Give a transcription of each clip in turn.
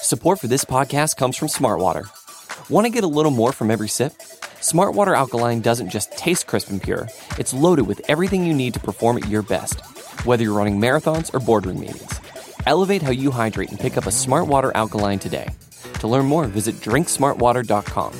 Support for this podcast comes from Smartwater. Want to get a little more from every sip? Smartwater Alkaline doesn't just taste crisp and pure, it's loaded with everything you need to perform at your best, whether you're running marathons or boardroom meetings. Elevate how you hydrate and pick up a Smartwater Alkaline today. To learn more, visit drinksmartwater.com.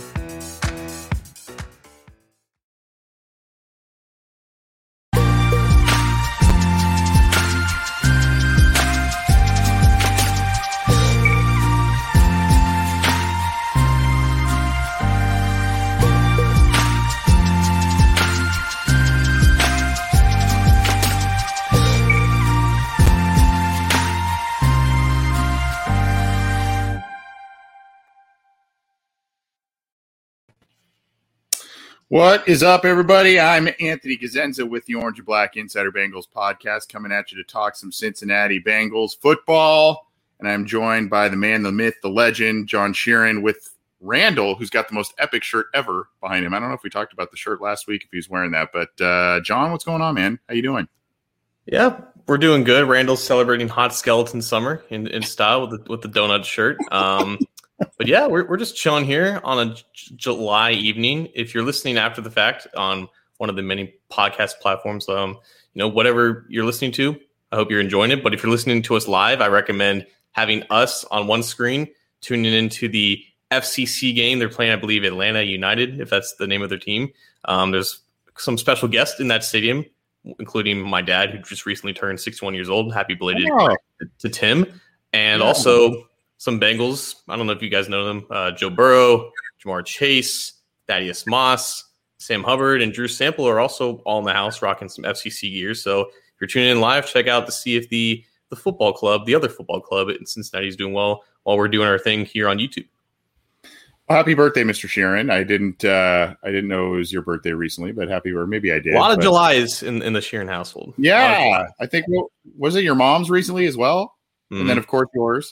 What is up, everybody? I'm Anthony Cosenza with the Orange and Black Insider Bengals podcast, coming at you to talk some Cincinnati Bengals football. And I'm joined by the man, the myth, the legend, John Sheeran, with Randall, who's got the most epic shirt ever behind him. I don't know if we talked about the shirt last week, if he was wearing that. But, John, what's going on, man? How you doing? Yeah, we're doing good. Randall's celebrating hot skeleton summer in style with the donut shirt. But yeah, we're just chilling here on a July evening. If you're listening after the fact on one of the many podcast platforms, whatever you're listening to, I hope you're enjoying it. But if you're listening to us live, I recommend having us on one screen, tuning into the FCC game. They're playing, I believe, Atlanta United, if that's the name of their team. There's some special guests in that stadium, including my dad, who just recently turned 61 years old. Happy belated to Tim. And also some Bengals. I don't know if you guys know them. Joe Burrow, Jamar Chase, Thaddeus Moss, Sam Hubbard, and Drew Sample are also all in the house rocking some FCC gear. So if you're tuning in live, check out to see if the football club, the other football club in Cincinnati, is doing well while we're doing our thing here on YouTube. Well, happy birthday, Mr. Sheeran. I didn't know it was your birthday recently, but or maybe I did. A lot of Julys in the Sheeran household. Yeah, I think, was it your mom's recently as well? Mm-hmm. And then, of course, yours.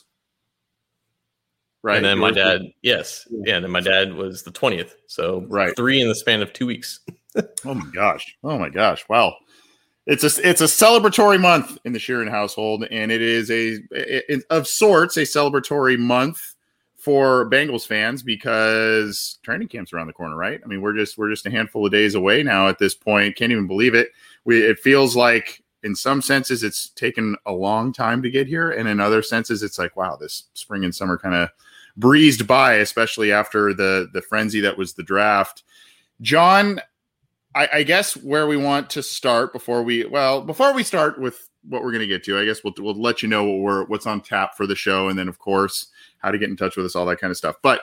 Right. And then my dad, yes. Yeah, and then my dad was the 20th. So 3 in the span of 2 weeks. Oh my gosh. Wow. It's a celebratory month in the Sheeran household, and it is of sorts a celebratory month for Bengals fans because training camp's around the corner, right? I mean, we're just a handful of days away now at this point. Can't even believe it. It feels like in some senses it's taken a long time to get here, and in other senses it's like, wow, this spring and summer kind of breezed by, especially after the frenzy that was the draft. John, I guess where we want to start before we start with what we're going to get to, I guess we'll let you know what's on tap for the show, and then of course how to get in touch with us, all that kind of stuff. But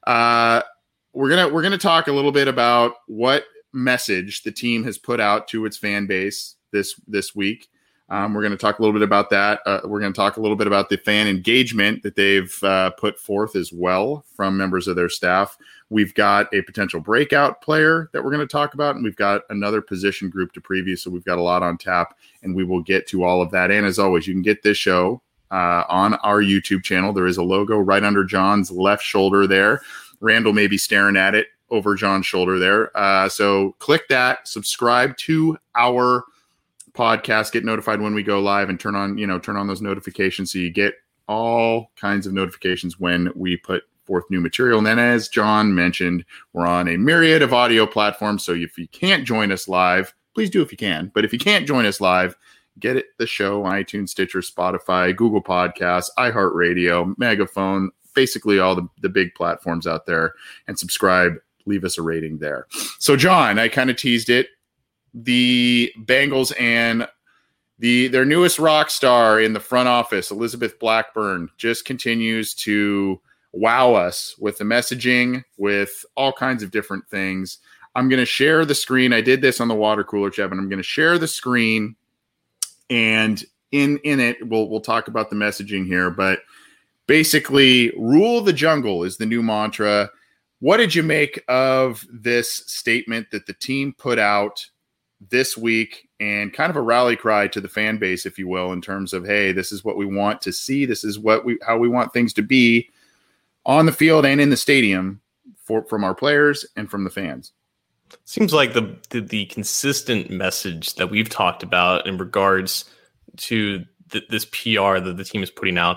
we're gonna talk a little bit about what message the team has put out to its fan base this week. We're going to talk a little bit about that. We're going to talk a little bit about the fan engagement that they've put forth as well from members of their staff. We've got a potential breakout player that we're going to talk about, and we've got another position group to preview. So we've got a lot on tap, and we will get to all of that. And as always, you can get this show on our YouTube channel. There is a logo right under John's left shoulder there. Randall may be staring at it over John's shoulder there. So click that, subscribe to our podcast, get notified when we go live, and turn on those notifications so you get all kinds of notifications when we put forth new material. And then, as John mentioned, we're on a myriad of audio platforms. So if you can't join us live, please do if you can. But if you can't join us live, get the show on iTunes, Stitcher, Spotify, Google Podcasts, iHeartRadio, Megaphone, basically all the big platforms out there, and subscribe. Leave us a rating there. So, John, I kind of teased it. The Bengals and their newest rock star in the front office, Elizabeth Blackburn, just continues to wow us with the messaging, with all kinds of different things. I'm going to share the screen. I did this on the water cooler, Kevin. I'm going to share the screen, and in it, we'll talk about the messaging here. But basically, rule the jungle is the new mantra. What did you make of this statement that the team put out this week, and kind of a rally cry to the fan base, if you will, in terms of, hey, this is what we want to see. This is how we want things to be on the field and in the stadium from our players and from the fans. Seems like the consistent message that we've talked about in regards to this PR that the team is putting out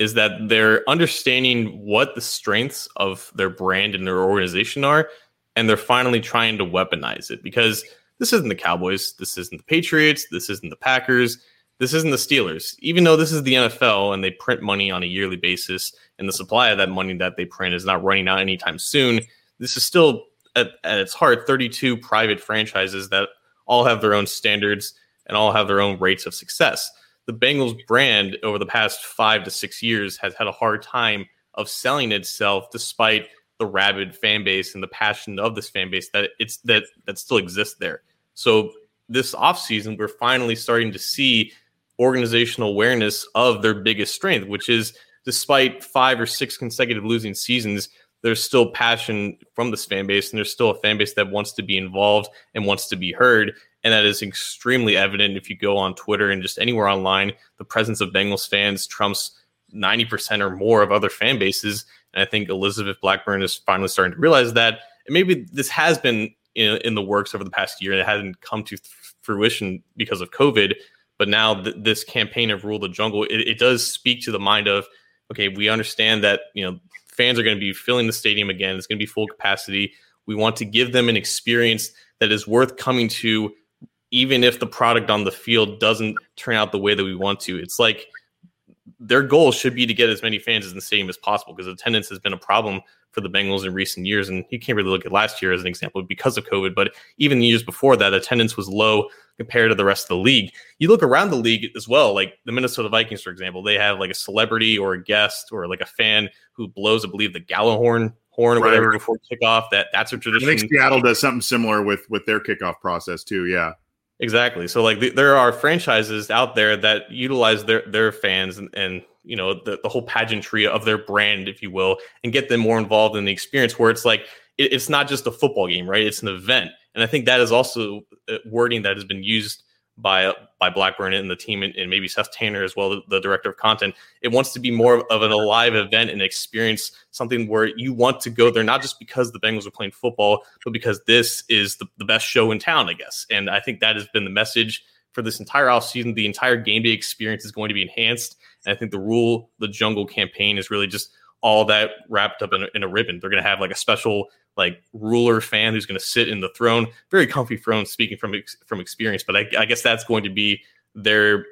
is that they're understanding what the strengths of their brand and their organization are, and they're finally trying to weaponize it. Because this isn't the Cowboys, this isn't the Patriots, this isn't the Packers, this isn't the Steelers. Even though this is the NFL and they print money on a yearly basis, and the supply of that money that they print is not running out anytime soon, this is still, at its heart, 32 private franchises that all have their own standards and all have their own rates of success. The Bengals brand over the past 5 to 6 years has had a hard time of selling itself, despite the rabid fan base and the passion of this fan base that still exists there. So this offseason, we're finally starting to see organizational awareness of their biggest strength, which is, despite 5 or 6 consecutive losing seasons, there's still passion from this fan base, and there's still a fan base that wants to be involved and wants to be heard. And that is extremely evident if you go on Twitter and just anywhere online. The presence of Bengals fans trumps 90% or more of other fan bases. And I think Elizabeth Blackburn is finally starting to realize that. And maybe this has been in the works over the past year, and it hasn't come to fruition because of COVID. But now this campaign of Rule the Jungle, it does speak to the mind of, okay, we understand that, fans are going to be filling the stadium again. It's going to be full capacity. We want to give them an experience that is worth coming to, even if the product on the field doesn't turn out the way that we want to. It's like their goal should be to get as many fans in the stadium as possible, because attendance has been a problem for the Bengals in recent years. And you can't really look at last year as an example because of COVID, but even the years before that, attendance was low compared to the rest of the league. You look around the league as well, like the Minnesota Vikings, for example, they have like a celebrity or a guest or like a fan who blows, I believe, the Gallahorn horn or whatever before kickoff. That's a tradition. I think Seattle does something similar with their kickoff process too. Yeah. Exactly. So like there are franchises out there that utilize their fans and the whole pageantry of their brand, if you will, and get them more involved in the experience, where it's like it's not just a football game, right? It's an event. And I think that is also wording that has been used by Blackburn and the team, and maybe Seth Tanner as well, the director of content. It wants to be more of an alive event and experience, something where you want to go there, not just because the Bengals are playing football, but because this is the best show in town, I guess. And I think that has been the message for this entire offseason. The entire game day experience is going to be enhanced. And I think the Rule the Jungle campaign is really just all that wrapped up in a ribbon. They're going to have like a special ruler fan who's going to sit in the throne, very comfy throne, speaking from experience. But I guess that's going to be their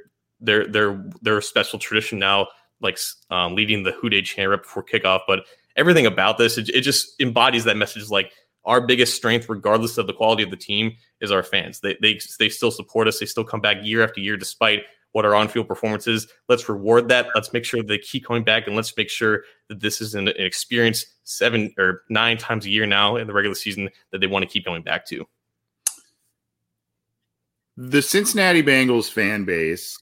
special tradition now, leading the Who Dey chant right before kickoff. But everything about this, it just embodies that message. Like, our biggest strength, regardless of the quality of the team, is our fans. They still support us. They still come back year after year, despite what our on-field performance is. Let's reward that. Let's make sure they keep coming back, and let's make sure that this is an experience 7 or 9 times a year now in the regular season that they want to keep going back to. The Cincinnati Bengals fan base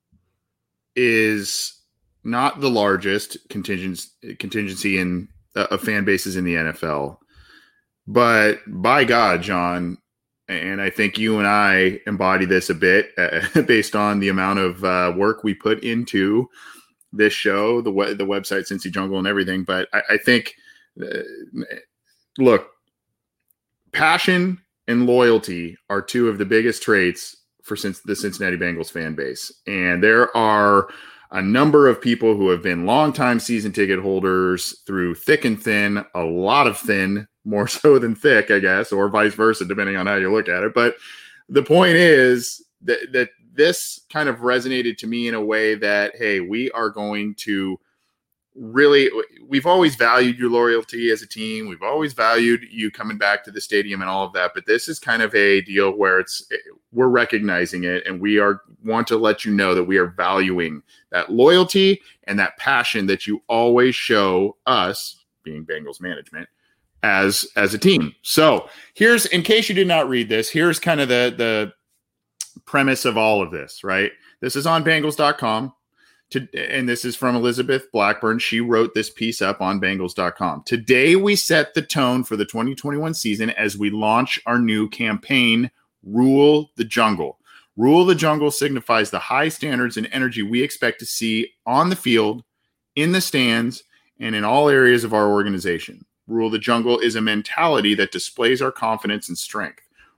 is not the largest contingency in of fan bases in the NFL, but by God, John, and I think you and I embody this a bit based on the amount of work we put into this show, the website, Cincy Jungle, and everything. But I think, look, passion and loyalty are two of the biggest traits for the Cincinnati Bengals fan base. And there are a number of people who have been longtime season ticket holders through thick and thin, a lot of thin, more so than thick, I guess, or vice versa, depending on how you look at it. But the point is that this kind of resonated to me in a way that, hey, we are going to really, we've always valued your loyalty as a team. We've always valued you coming back to the stadium and all of that. But this is kind of a deal where we're recognizing it, and we want to let you know that we are valuing that loyalty and that passion that you always show us, being Bengals management, as a team. So here's, in case you did not read this, here's kind of the premise of all of this, right? This is on Bengals.com. And this is from Elizabeth Blackburn. She wrote this piece up on Bengals.com. Today, we set the tone for the 2021 season as we launch our new campaign, Rule the Jungle. Rule the Jungle signifies the high standards and energy we expect to see on the field, in the stands, and in all areas of our organization. Rule the Jungle is a mentality that displays our confidence and strength.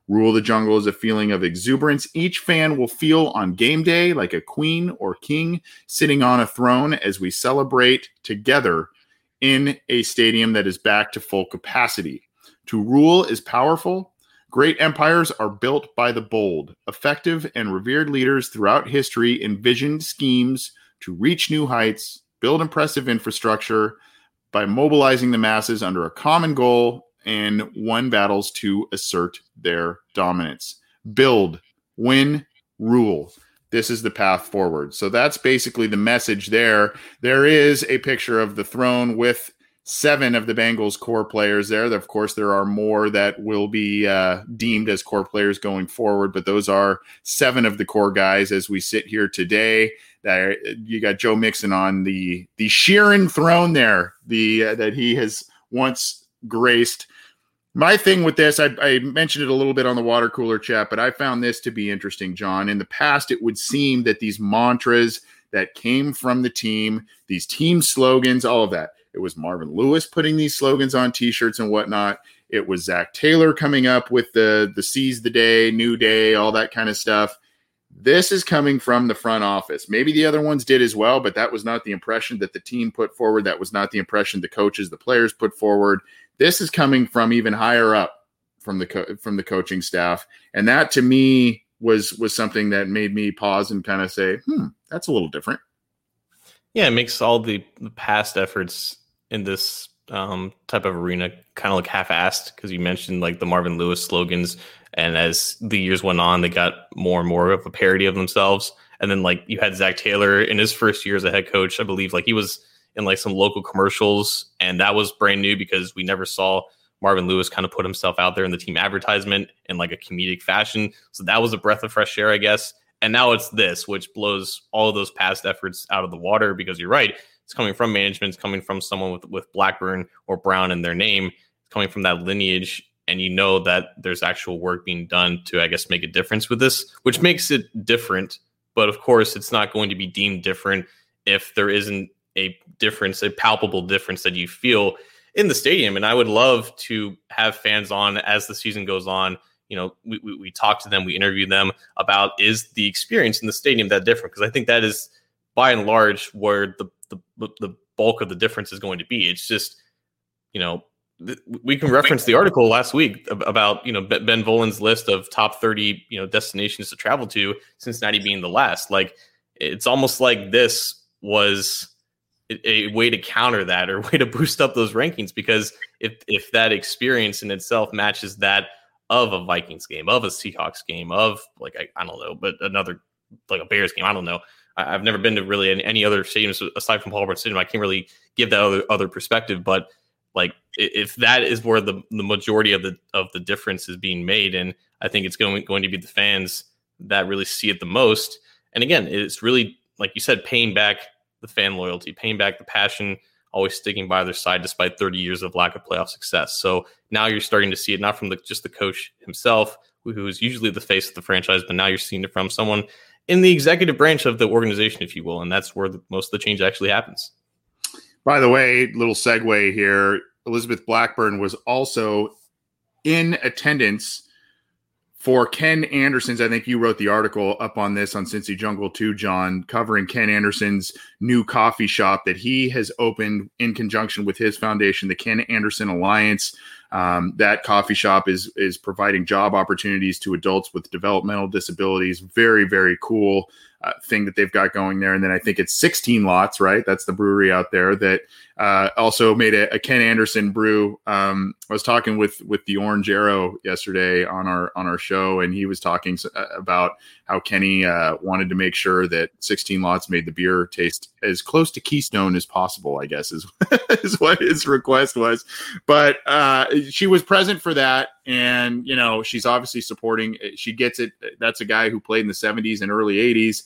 Rule the Jungle is a feeling of exuberance each fan will feel on game day, like a queen or king sitting on a throne as we celebrate together in a stadium that is back to full capacity. To rule is powerful. Great empires are built by the bold. Effective and revered leaders throughout history envisioned schemes to reach new heights, build impressive infrastructure by mobilizing the masses under a common goal and won battles to assert their dominance. Build, win, rule. This is the path forward. So that's basically the message there. There is a picture of the throne with 7 of the Bengals core players there. Of course, there are more that will be deemed as core players going forward, but those are 7 of the core guys as we sit here today. You got Joe Mixon on the Sheeran throne there, that he has once graced. My thing with this, I mentioned it a little bit on the water cooler chat, but I found this to be interesting, John. In the past, it would seem that these mantras that came from the team, these team slogans, all of that, it was Marvin Lewis putting these slogans on T-shirts and whatnot. It was Zach Taylor coming up with the seize the day, new day, all that kind of stuff. This is coming from the front office. Maybe the other ones did as well, but that was not the impression that the team put forward. That was not the impression the coaches, the players put forward. This is coming from even higher up from the coaching staff. And that to me was something that made me pause and kind of say, that's a little different. Yeah, it makes all the past efforts in this type of arena kind of look half-assed, because you mentioned like the Marvin Lewis slogans, and as the years went on, they got more and more of a parody of themselves. And then like you had Zach Taylor in his first year as a head coach, I believe like he was in like some local commercials, and that was brand new because we never saw Marvin Lewis kind of put himself out there in the team advertisement in like a comedic fashion. So that was a breath of fresh air, I guess. And now it's this, which blows all of those past efforts out of the water, because you're right. It's coming from management. It's coming from someone with Blackburn or Brown in their name. It's coming from that lineage. And you know that there's actual work being done to, I guess, make a difference with this, which makes it different. But of course, it's not going to be deemed different if there isn't a difference, a palpable difference that you feel in the stadium. And I would love to have fans on as the season goes on. You know, we talk to them, we interview them about, is the experience in the stadium that different? Because I think that is by and large where the bulk of the difference is going to be. It's just, you know, we can reference the article last week about, you know, Ben Volin's list of top 30, you know, destinations to travel to, Cincinnati being the last. Like, it's almost like this was a way to counter that, or a way to boost up those rankings, because if that experience in itself matches that of a Vikings game, of a Seahawks game, of like, I don't know, but another, like a Bears game, I don't know. I've never been to really any other stadiums aside from Paul Brown Stadium. I can't really give that other perspective, but like if that is where the majority of the difference is being made, and I think it's going to be the fans that really see it the most. And again, it's really, like you said, paying back the fan loyalty, paying back the passion, always sticking by their side despite 30 years of lack of playoff success. So now you're starting to see it not from just the coach himself, who is usually the face of the franchise, but now you're seeing it from someone in the executive branch of the organization, if you will. And that's where most of the change actually happens. By the way, little segue here. Elizabeth Blackburn was also in attendance for Ken Anderson's. I think you wrote the article up on this on Cincy Jungle too, John, covering Ken Anderson's new coffee shop that he has opened in conjunction with his foundation, the Ken Anderson Alliance. That coffee shop is providing job opportunities to adults with developmental disabilities. Very, very cool thing that they've got going there. And then I think it's 16 Lots, right? That's the brewery out there that also made a Ken Anderson brew. I was talking with the Orange Arrow yesterday on our show, and he was talking about how Kenny wanted to make sure that 16 Lots made the beer taste as close to Keystone as possible, I guess is what his request was. But she was present for that. And, you know, she's obviously supporting. She gets it. That's a guy who played in the 70s and early 80s.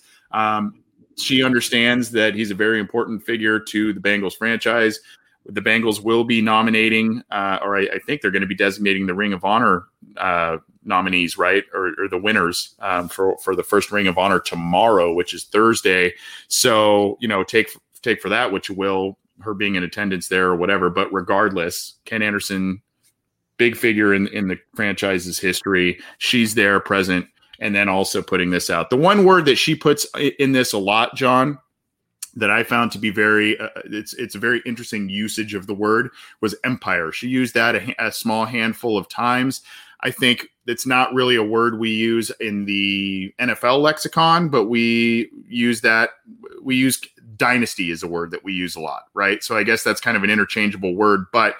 She understands that he's a very important figure to the Bengals franchise. The Bengals will be nominating, or I think they're going to be designating the Ring of Honor nominees, right? Or the winners for the first Ring of Honor tomorrow, which is Thursday. So, you know, take for that, which will, her being in attendance there or whatever. But regardless, Ken Anderson big figure in the franchise's history. She's there, present, and then also putting this out. The one word that she puts in this a lot, John, that I found to be very, it's a very interesting usage of the word, was empire. She used that a small handful of times. I think it's not really a word we use in the NFL lexicon, but we use dynasty is a word that we use a lot, right? So I guess that's kind of an interchangeable word, but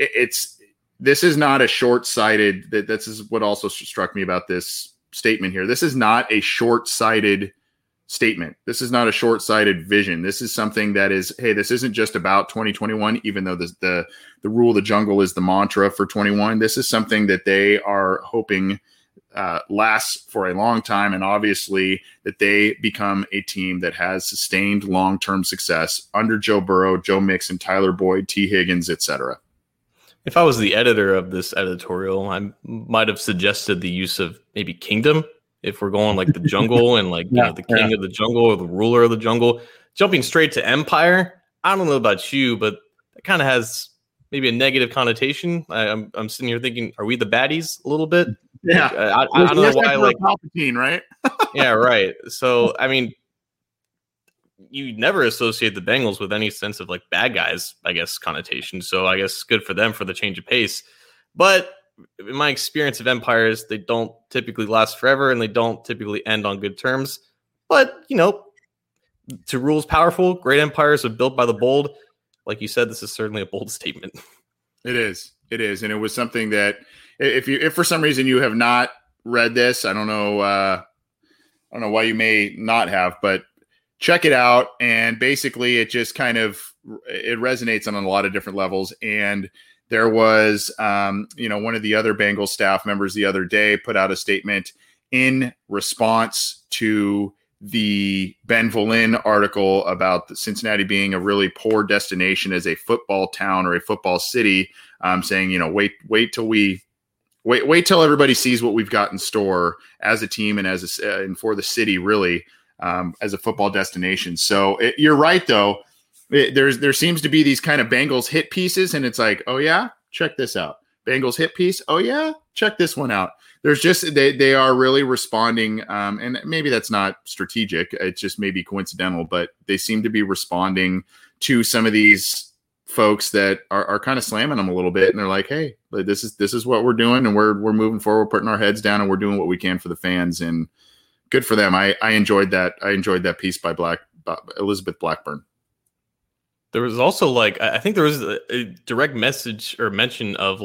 this is not a short-sighted, this is what also struck me about this statement here. This is not a short-sighted statement. This is not a short-sighted vision. This is something that is, hey, this isn't just about 2021, even though the rule of the jungle is the mantra for 21. This is something that they are hoping lasts for a long time, and obviously that they become a team that has sustained long-term success under Joe Burrow, Joe Mixon, Tyler Boyd, T. Higgins, etc. If I was the editor of this editorial, I might have suggested the use of maybe kingdom. If we're going like the jungle and like the king of the jungle or the ruler of the jungle, jumping straight to empire. I don't know about you, but it kind of has maybe a negative connotation. I'm sitting here thinking, are we the baddies a little bit? Yeah, I don't know why. Like Palpatine, right? Yeah, right. So I mean, you never associate the Bengals with any sense of like bad guys, I guess, connotation. So I guess good for them for the change of pace. But in my experience of empires, they don't typically last forever and they don't typically end on good terms. But, to rule is powerful. Great empires are built by the bold. Like you said, this is certainly a bold statement. It is. And it was something that if for some reason you have not read this, I don't know why you may not have, but check it out. And basically it just it resonates on a lot of different levels. And there was, one of the other Bengals staff members the other day put out a statement in response to the Ben Volin article about Cincinnati being a really poor destination as a football town or a football city, saying, wait till everybody sees what we've got in store as a team and and for the city, really, as a football destination. So you're right, though. There seems to be these kind of Bengals hit pieces, and it's like, oh yeah, check this out. Bengals hit piece. Oh yeah, check this one out. There's just they are really responding, and maybe that's not strategic. It's just maybe coincidental, but they seem to be responding to some of these folks that are kind of slamming them a little bit, and they're like, hey, this is what we're doing, and we're moving forward, putting our heads down, and we're doing what we can for the fans, and good for them. I enjoyed that. I enjoyed that piece by Elizabeth Blackburn. There was also I think there was a direct message or mention of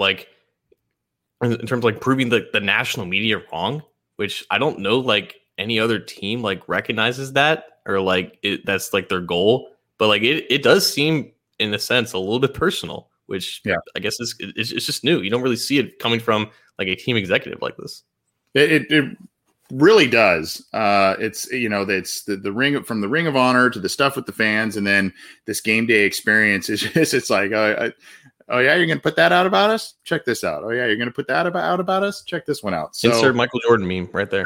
in terms of proving the national media wrong, which I don't know any other team recognizes that or that's their goal. But it does seem in a sense a little bit personal, which I guess it's just new. You don't really see it coming from a team executive like this. It really does. It's it's the ring from the Ring of Honor to the stuff with the fans, and then this game day experience is just, it's like, oh yeah, you're gonna put that out about us? Check this out. Oh yeah, you're gonna put that out about us? Check this one out. So, insert Michael Jordan meme right there.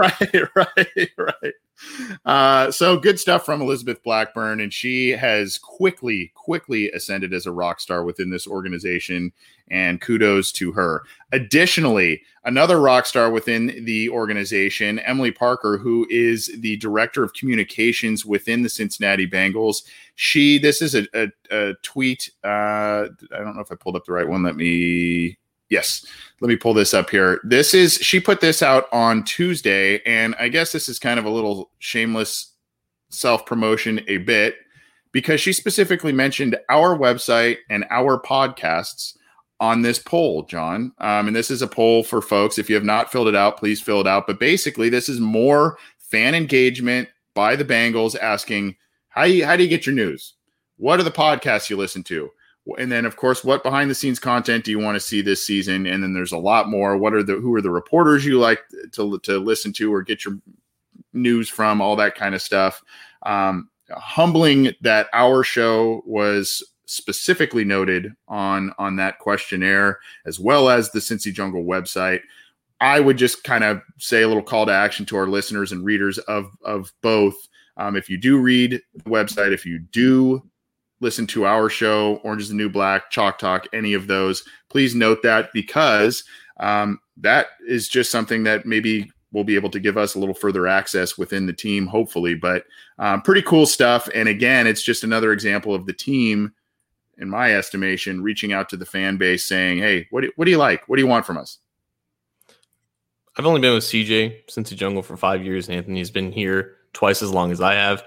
Right. So good stuff from Elizabeth Blackburn, and she has quickly ascended as a rock star within this organization, and kudos to her. Additionally, another rock star within the organization, Emily Parker, who is the director of communications within the Cincinnati Bengals. This is a tweet. I don't know if I pulled up the right one. Let me pull this up here. She put this out on Tuesday, and I guess this is kind of a little shameless self-promotion a bit, because she specifically mentioned our website and our podcasts on this poll, John. And this is a poll for folks. If you have not filled it out, please fill it out. But basically, this is more fan engagement by the Bengals asking, how do you get your news? What are the podcasts you listen to? And then, of course, what behind the scenes content do you want to see this season? And then there's a lot more. Who are the reporters you like to listen to or get your news from? All that kind of stuff. Humbling that our show was specifically noted on that questionnaire, as well as the Cincy Jungle website. I would just kind of say a little call to action to our listeners and readers of both. If you do read the website, if you do listen to our show, Orange is the New Black, Chalk Talk, any of those, please note that, because that is just something that maybe will be able to give us a little further access within the team, hopefully. But pretty cool stuff. And again, it's just another example of the team, in my estimation, reaching out to the fan base saying, hey, what do you like? What do you want from us? I've only been with CJ since the Jungle for 5 years. Anthony's been here twice as long as I have.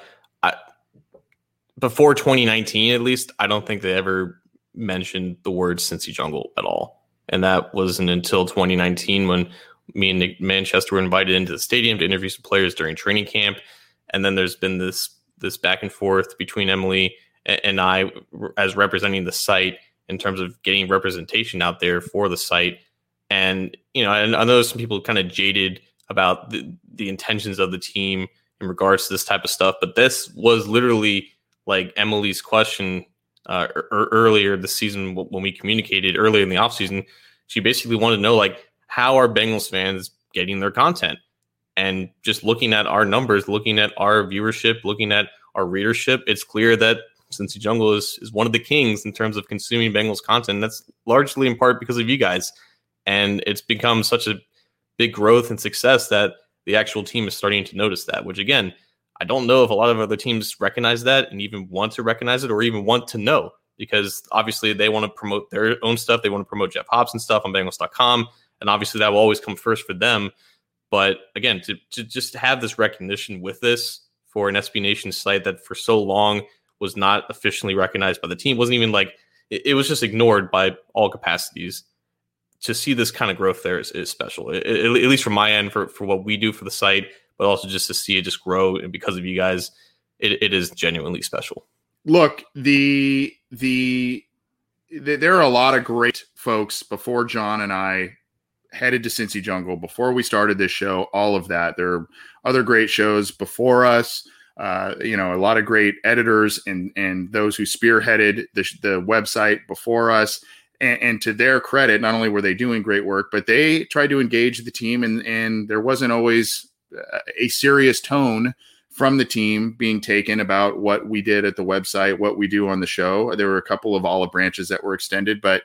Before 2019, at least, I don't think they ever mentioned the word Cincy Jungle at all. And that wasn't until 2019 when me and Nick Manchester were invited into the stadium to interview some players during training camp. And then there's been this back and forth between Emily and I as representing the site in terms of getting representation out there for the site. And, I know some people kind of jaded about the intentions of the team in regards to this type of stuff. But this was literally like Emily's question earlier this season when we communicated earlier in the offseason. She basically wanted to know, like, how are Bengals fans getting their content? And just looking at our numbers, looking at our viewership, looking at our readership, it's clear that Cincy Jungle is one of the kings in terms of consuming Bengals content. That's largely in part because of you guys. And it's become such a big growth and success that the actual team is starting to notice that, which, again, I don't know if a lot of other teams recognize that and even want to recognize it or even want to know, because obviously they want to promote their own stuff. They want to promote Jeff Hobson stuff on Bengals.com. And obviously that will always come first for them. But again, to just have this recognition with this for an SB Nation site that for so long was not officially recognized by the team, wasn't even like, it was just ignored by all capacities. To see this kind of growth there is special, at least from my end, for what we do for the site, but also just to see it just grow. And because of you guys, it is genuinely special. Look, there are a lot of great folks before John and I headed to Cincy Jungle, before we started this show, all of that. There are other great shows before us. A lot of great editors and those who spearheaded the website before us. And to their credit, not only were they doing great work, but they tried to engage the team, and there wasn't always a serious tone from the team being taken about what we did at the website, what we do on the show. There were a couple of olive branches that were extended, but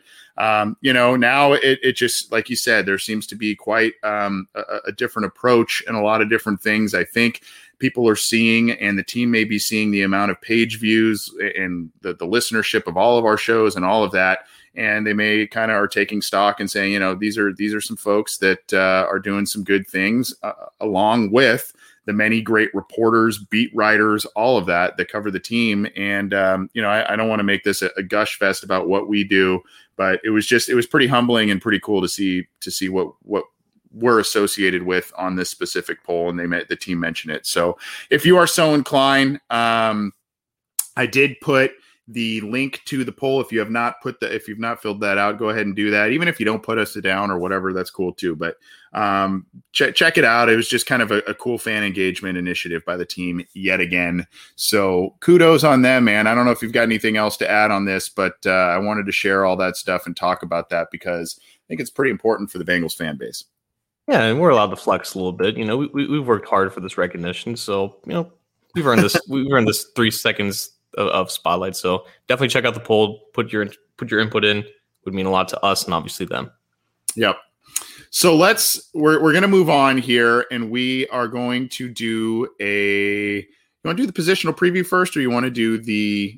now it just, like you said, there seems to be quite a different approach and a lot of different things. I think people are seeing, and the team may be seeing, the amount of page views and the listenership of all of our shows and all of that. And they may kind of are taking stock and saying, these are some folks that are doing some good things, along with the many great reporters, beat writers, all of that cover the team. And, I don't want to make this a gush fest about what we do, but it was pretty humbling and pretty cool to see what we're associated with on this specific poll. And the team mention it. So if you are so inclined, I did put the link to the poll. If you've not filled that out, go ahead and do that. Even if you don't put us down or whatever, that's cool too. But check it out. It was just kind of a cool fan engagement initiative by the team yet again. So kudos on them, man. I don't know if you've got anything else to add on this, but I wanted to share all that stuff and talk about that because I think it's pretty important for the Bengals fan base. Yeah, and we're allowed to flex a little bit. We've worked hard for this recognition, so we've earned this. We've earned this 3 seconds of spotlight. So definitely check out the poll. Put your input in. Would mean a lot to us and obviously them. Yep. So we're going to move on here, and we are going to do you want to do the positional preview first, or you want to do the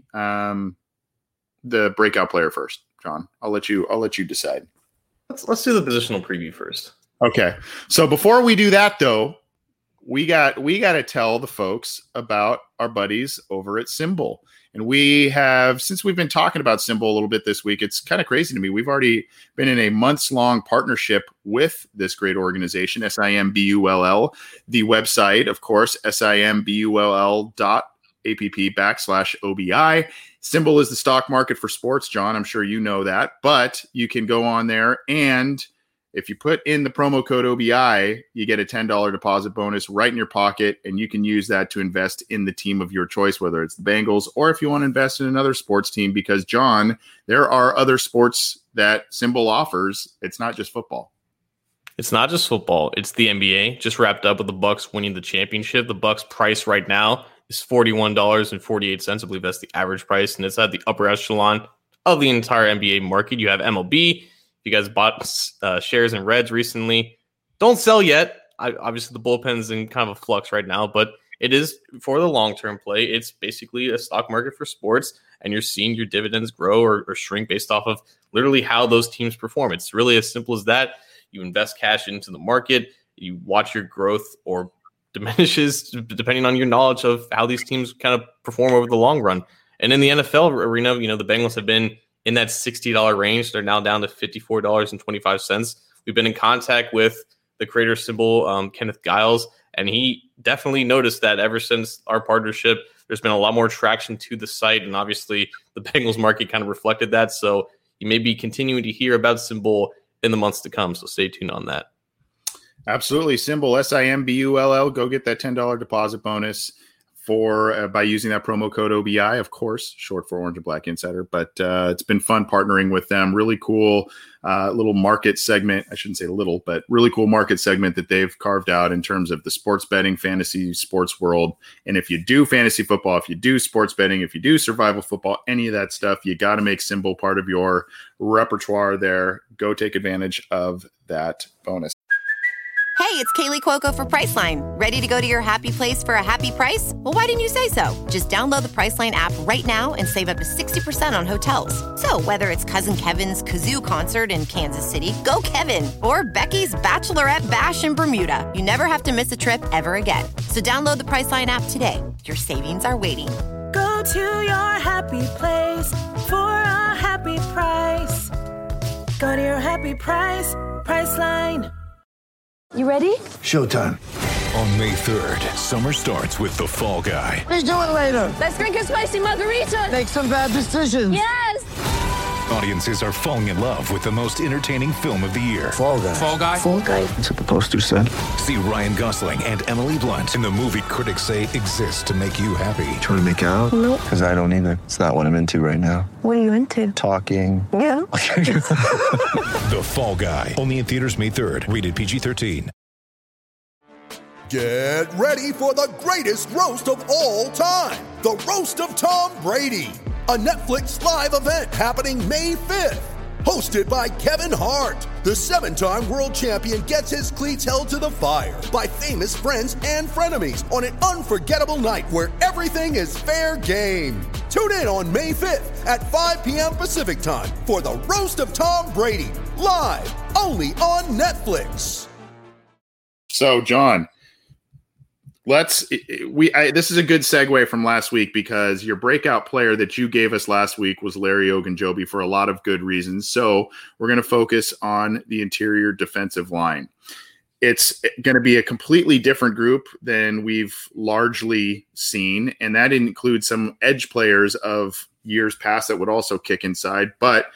breakout player first, John? I'll let you decide. Let's do the positional preview first. Okay. So before we do that, though, we got to tell the folks about our buddies over at SimBull. And we have, since we've been talking about SimBull a little bit this week, it's kind of crazy to me. We've already been in a months-long partnership with this great organization, SIMBULL. The website, of course, simbull.app/OBI. SimBull is the stock market for sports, John. I'm sure you know that. But you can go on there, and if you put in the promo code OBI, you get a $10 deposit bonus right in your pocket, and you can use that to invest in the team of your choice, whether it's the Bengals or if you want to invest in another sports team, because, John, there are other sports that SimBull offers. It's not just football. It's not just football. It's the NBA. Just wrapped up with the Bucks winning the championship. The Bucks price right now is $41.48. I believe that's the average price, and it's at the upper echelon of the entire NBA market. You have MLB. If you guys bought shares in Reds recently, don't sell yet. Obviously, the bullpen's in kind of a flux right now, but it is for the long-term play. It's basically a stock market for sports, and you're seeing your dividends grow or shrink based off of literally how those teams perform. It's really as simple as that. You invest cash into the market, you watch your growth or diminishes depending on your knowledge of how these teams kind of perform over the long run. And in the NFL arena, the Bengals have been in that $60 range. They're now down to $54.25. We've been in contact with the creator symbol, Kenneth Giles, and he definitely noticed that ever since our partnership, there's been a lot more traction to the site, and obviously the Bengals market kind of reflected that. So you may be continuing to hear about Symbol in the months to come. So stay tuned on that. Absolutely. Symbol, SIMBULL. Go get that $10 deposit bonus by using that promo code OBI, of course, short for Orange and Black Insider. But it's been fun partnering with them. Really cool little market segment. I shouldn't say little, but really cool market segment that they've carved out in terms of the sports betting, fantasy sports world. And if you do fantasy football, if you do sports betting, if you do survival football, any of that stuff, you got to make Symbol part of your repertoire there. Go take advantage of that bonus. Hey, it's Kaylee Cuoco for Priceline. Ready to go to your happy place for a happy price? Well, why didn't you say so? Just download the Priceline app right now and save up to 60% on hotels. So whether it's Cousin Kevin's Kazoo Concert in Kansas City, go Kevin, or Becky's Bachelorette Bash in Bermuda, you never have to miss a trip ever again. So download the Priceline app today. Your savings are waiting. Go to your happy place for a happy price. Go to your happy price, Priceline. You ready? Showtime. On May 3rd, summer starts with The Fall Guy. Let's do it later. Let's drink a spicy margarita. Make some bad decisions. Yes. Audiences are falling in love with the most entertaining film of the year. Fall Guy. Fall Guy? Fall Guy. That's what the poster said. See Ryan Gosling and Emily Blunt in the movie critics say exists to make you happy. Trying to make it out? Nope. Because I don't either. It's not what I'm into right now. What are you into? Talking. Yeah. The Fall Guy. Only in theaters May 3rd. Rated PG-13. Get ready for the greatest roast of all time. The Roast of Tom Brady. A Netflix live event happening May 5th. Hosted by Kevin Hart. The 7-time world champion gets his cleats held to the fire by famous friends and frenemies on an unforgettable night where everything is fair game. Tune in on May 5th at 5 p.m. Pacific time for the Roast of Tom Brady. Live only on Netflix. So, John, this is a good segue from last week because your breakout player that you gave us last week was Larry Ogunjobi for a lot of good reasons. So we're going to focus on the interior defensive line. It's going to be a completely different group than we've largely seen, and that includes some edge players of years past that would also kick inside. But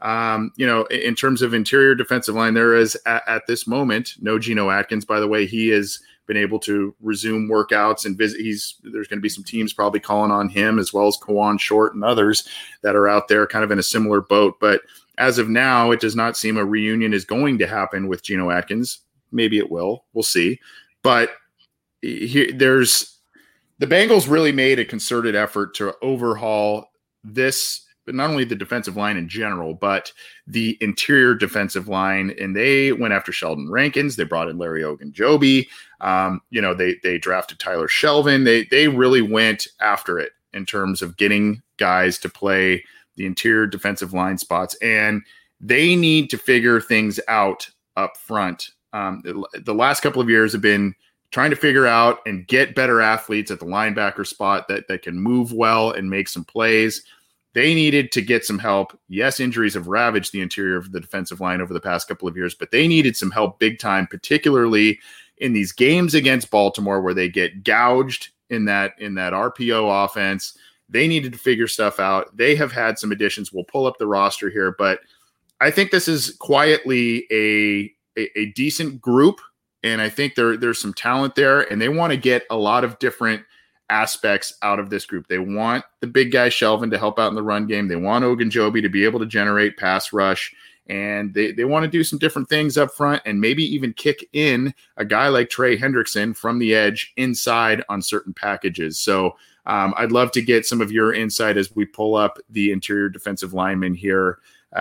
in terms of interior defensive line, there is at this moment no Geno Atkins. By the way, he has been able to resume workouts and visit. There's going to be some teams probably calling on him, as well as Kawan Short and others that are out there kind of in a similar boat. But as of now, it does not seem a reunion is going to happen with Geno Atkins. Maybe it will. We'll see. But the Bengals really made a concerted effort to overhaul this, but not only the defensive line in general, but the interior defensive line. And they went after Sheldon Rankins. They brought in Larry Ogunjobi. They drafted Tyler Shelvin. They really went after it in terms of getting guys to play the interior defensive line spots. And they need to figure things out up front. The last couple of years have been trying to figure out and get better athletes at the linebacker spot that can move well and make some plays. They needed to get some help. Yes, injuries have ravaged the interior of the defensive line over the past couple of years, but they needed some help big time, particularly in these games against Baltimore where they get gouged in that RPO offense. They needed to figure stuff out. They have had some additions. We'll pull up the roster here, but I think this is quietly a decent group, and I think there's some talent there, and they want to get a lot of different aspects out of this group. They want the big guy Shelvin to help out in the run game. They want Ogunjobi to be able to generate pass rush, and they want to do some different things up front and maybe even kick in a guy like Trey Hendrickson from the edge inside on certain packages. So I'd love to get some of your insight as we pull up the interior defensive linemen here.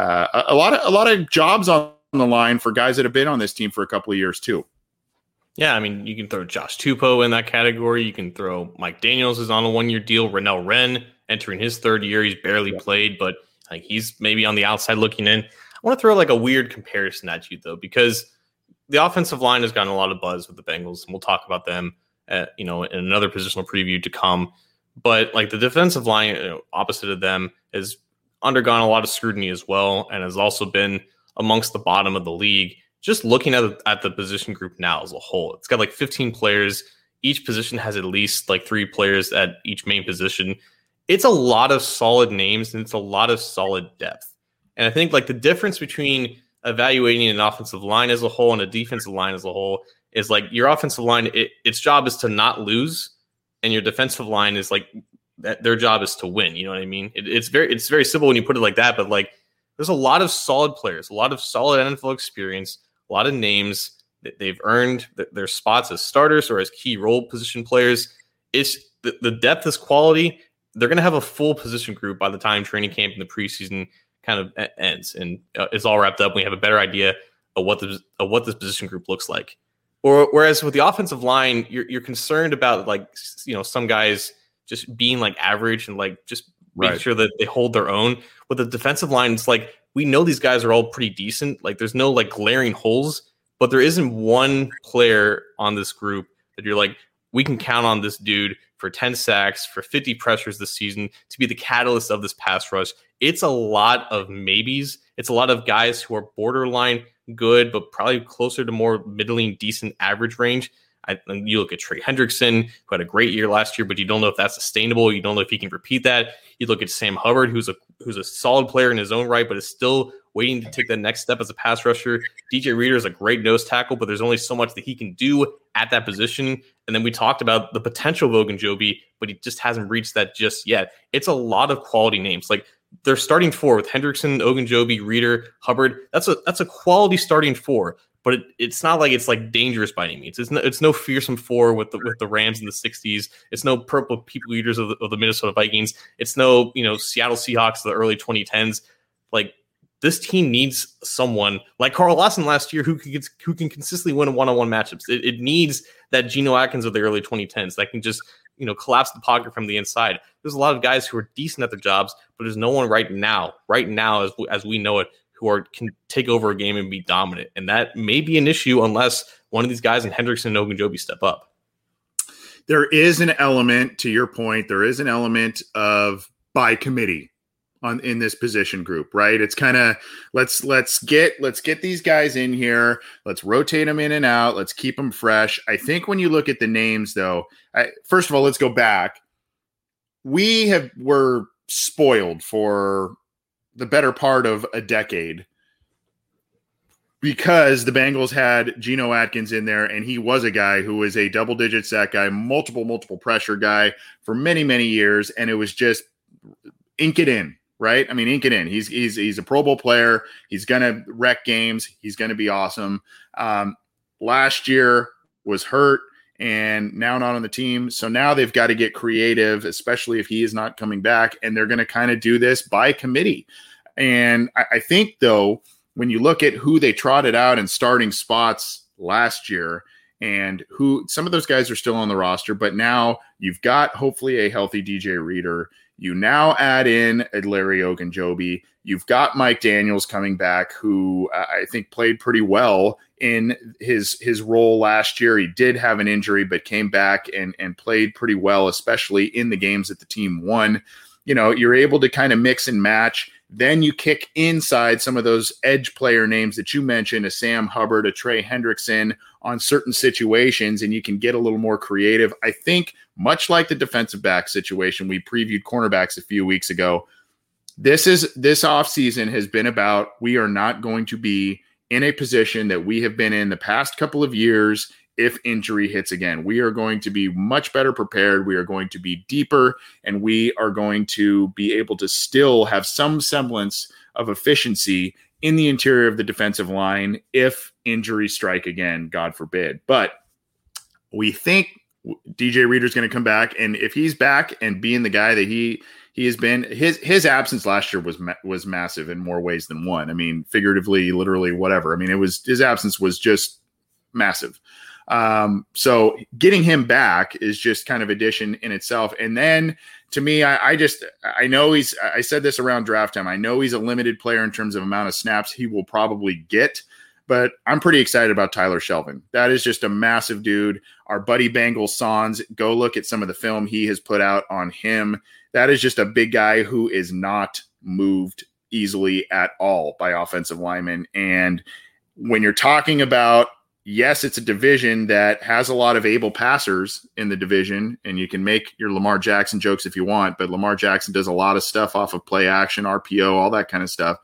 A lot of jobs on the line for guys that have been on this team for a couple of years too. Yeah, I mean, you can throw Josh Tupou in that category. You can throw Mike Daniels is on a 1-year deal. Renell Wren entering his third year. He's barely played, but like he's maybe on the outside looking in. I want to throw like a weird comparison at you though, because the offensive line has gotten a lot of buzz with the Bengals, and we'll talk about them, in another positional preview to come. But like the defensive line, opposite of them, has undergone a lot of scrutiny as well, and has also been amongst the bottom of the league. Just looking at the position group now as a whole, it's got like 15 players. Each position has at least like 3 players at each main position. It's a lot of solid names, and it's a lot of solid depth. And I think like the difference between evaluating an offensive line as a whole and a defensive line as a whole is like your offensive line, its job is to not lose, and your defensive line is like their job is to win. You know what I mean? It's very simple when you put it like that, but like there's a lot of solid players, a lot of solid NFL experience, a lot of names that they've earned their spots as starters or as key role position players. It's the depth is quality. They're going to have a full position group by the time training camp and the preseason kind of ends, and it's all wrapped up. We have a better idea of what this position group looks like. Whereas with the offensive line, you're concerned about like some guys just being like average and like just making sure that they hold their own. With the defensive line, it's like we know these guys are all pretty decent. Like there's no like glaring holes, but there isn't one player on this group that you're like, we can count on this dude for 10 sacks, for 50 pressures this season to be the catalyst of this pass rush. It's a lot of maybes. It's a lot of guys who are borderline good, but probably closer to more middling, decent average range. You look at Trey Hendrickson, who had a great year last year, but you don't know if that's sustainable. You don't know if he can repeat that. You look at Sam Hubbard, who's a solid player in his own right, but is still waiting to take the next step as a pass rusher. DJ Reader is a great nose tackle, but there's only so much that he can do at that position. And then we talked about the potential of Ogunjobi, but he just hasn't reached that just yet. It's a lot of quality names. Like they're starting 4 with Hendrickson, Ogunjobi, Reader, Hubbard. That's a quality starting 4. But it's not like it's like dangerous by any means. It's no fearsome 4 with the Rams in the 60s. It's no purple people eaters of the Minnesota Vikings. It's no Seattle Seahawks of the early 2010s. Like this team needs someone like Carl Lawson last year who can consistently win one-on-one matchups. It needs that Geno Atkins of the early 2010s that can just collapse the pocket from the inside. There's a lot of guys who are decent at their jobs, but there's no one right now as we know it, who can take over a game and be dominant. And that may be an issue unless one of these guys in Hendrickson and Ogunjobi step up. There is an element, to your point, there is an element of by committee in this position group, right? It's kind of let's get these guys in here. Let's rotate them in and out. Let's keep them fresh. I think when you look at the names, though, first of all, let's go back. We're spoiled for the better part of a decade because the Bengals had Geno Atkins in there, and he was a guy who was a double-digit sack guy, multiple pressure guy for many, many years, and it was just ink it in, right? I mean, ink it in. He's a Pro Bowl player. He's going to wreck games. He's going to be awesome. Last year was hurt and now not on the team. So now they've got to get creative, especially if he is not coming back, and they're going to kind of do this by committee. And I think, though, when you look at who they trotted out in starting spots last year and who some of those guys are still on the roster, but now you've got hopefully a healthy DJ Reader. You now add in Larry Ogunjobi. You've got Mike Daniels coming back, who I think played pretty well in his role last year. He did have an injury, but came back and played pretty well, especially in the games that the team won. You're able to kind of mix and match. Then you kick inside some of those edge player names that you mentioned, a Sam Hubbard, a Trey Hendrickson on certain situations, and you can get a little more creative. I think much like the defensive back situation, we previewed cornerbacks a few weeks ago. This offseason has been about, we are not going to be in a position that we have been in the past couple of years if injury hits again. We are going to be much better prepared. We are going to be deeper, and we are going to be able to still have some semblance of efficiency in the interior of the defensive line if injuries strike again, God forbid. But we think DJ Reader's going to come back, and if he's back and being the guy that he has been, his absence last year was massive in more ways than one. I mean, figuratively, literally, whatever. I mean, his absence was just massive. So getting him back is just kind of addition in itself. And then to me, I said this around draft time. I know he's a limited player in terms of amount of snaps he will probably get, but I'm pretty excited about Tyler Shelvin. That is just a massive dude. Our buddy Bengal Sans, go look at some of the film he has put out on him. That is just a big guy who is not moved easily at all by offensive linemen. And when you're talking about, yes, it's a division that has a lot of able passers in the division, and you can make your Lamar Jackson jokes if you want, but Lamar Jackson does a lot of stuff off of play action, RPO, all that kind of stuff.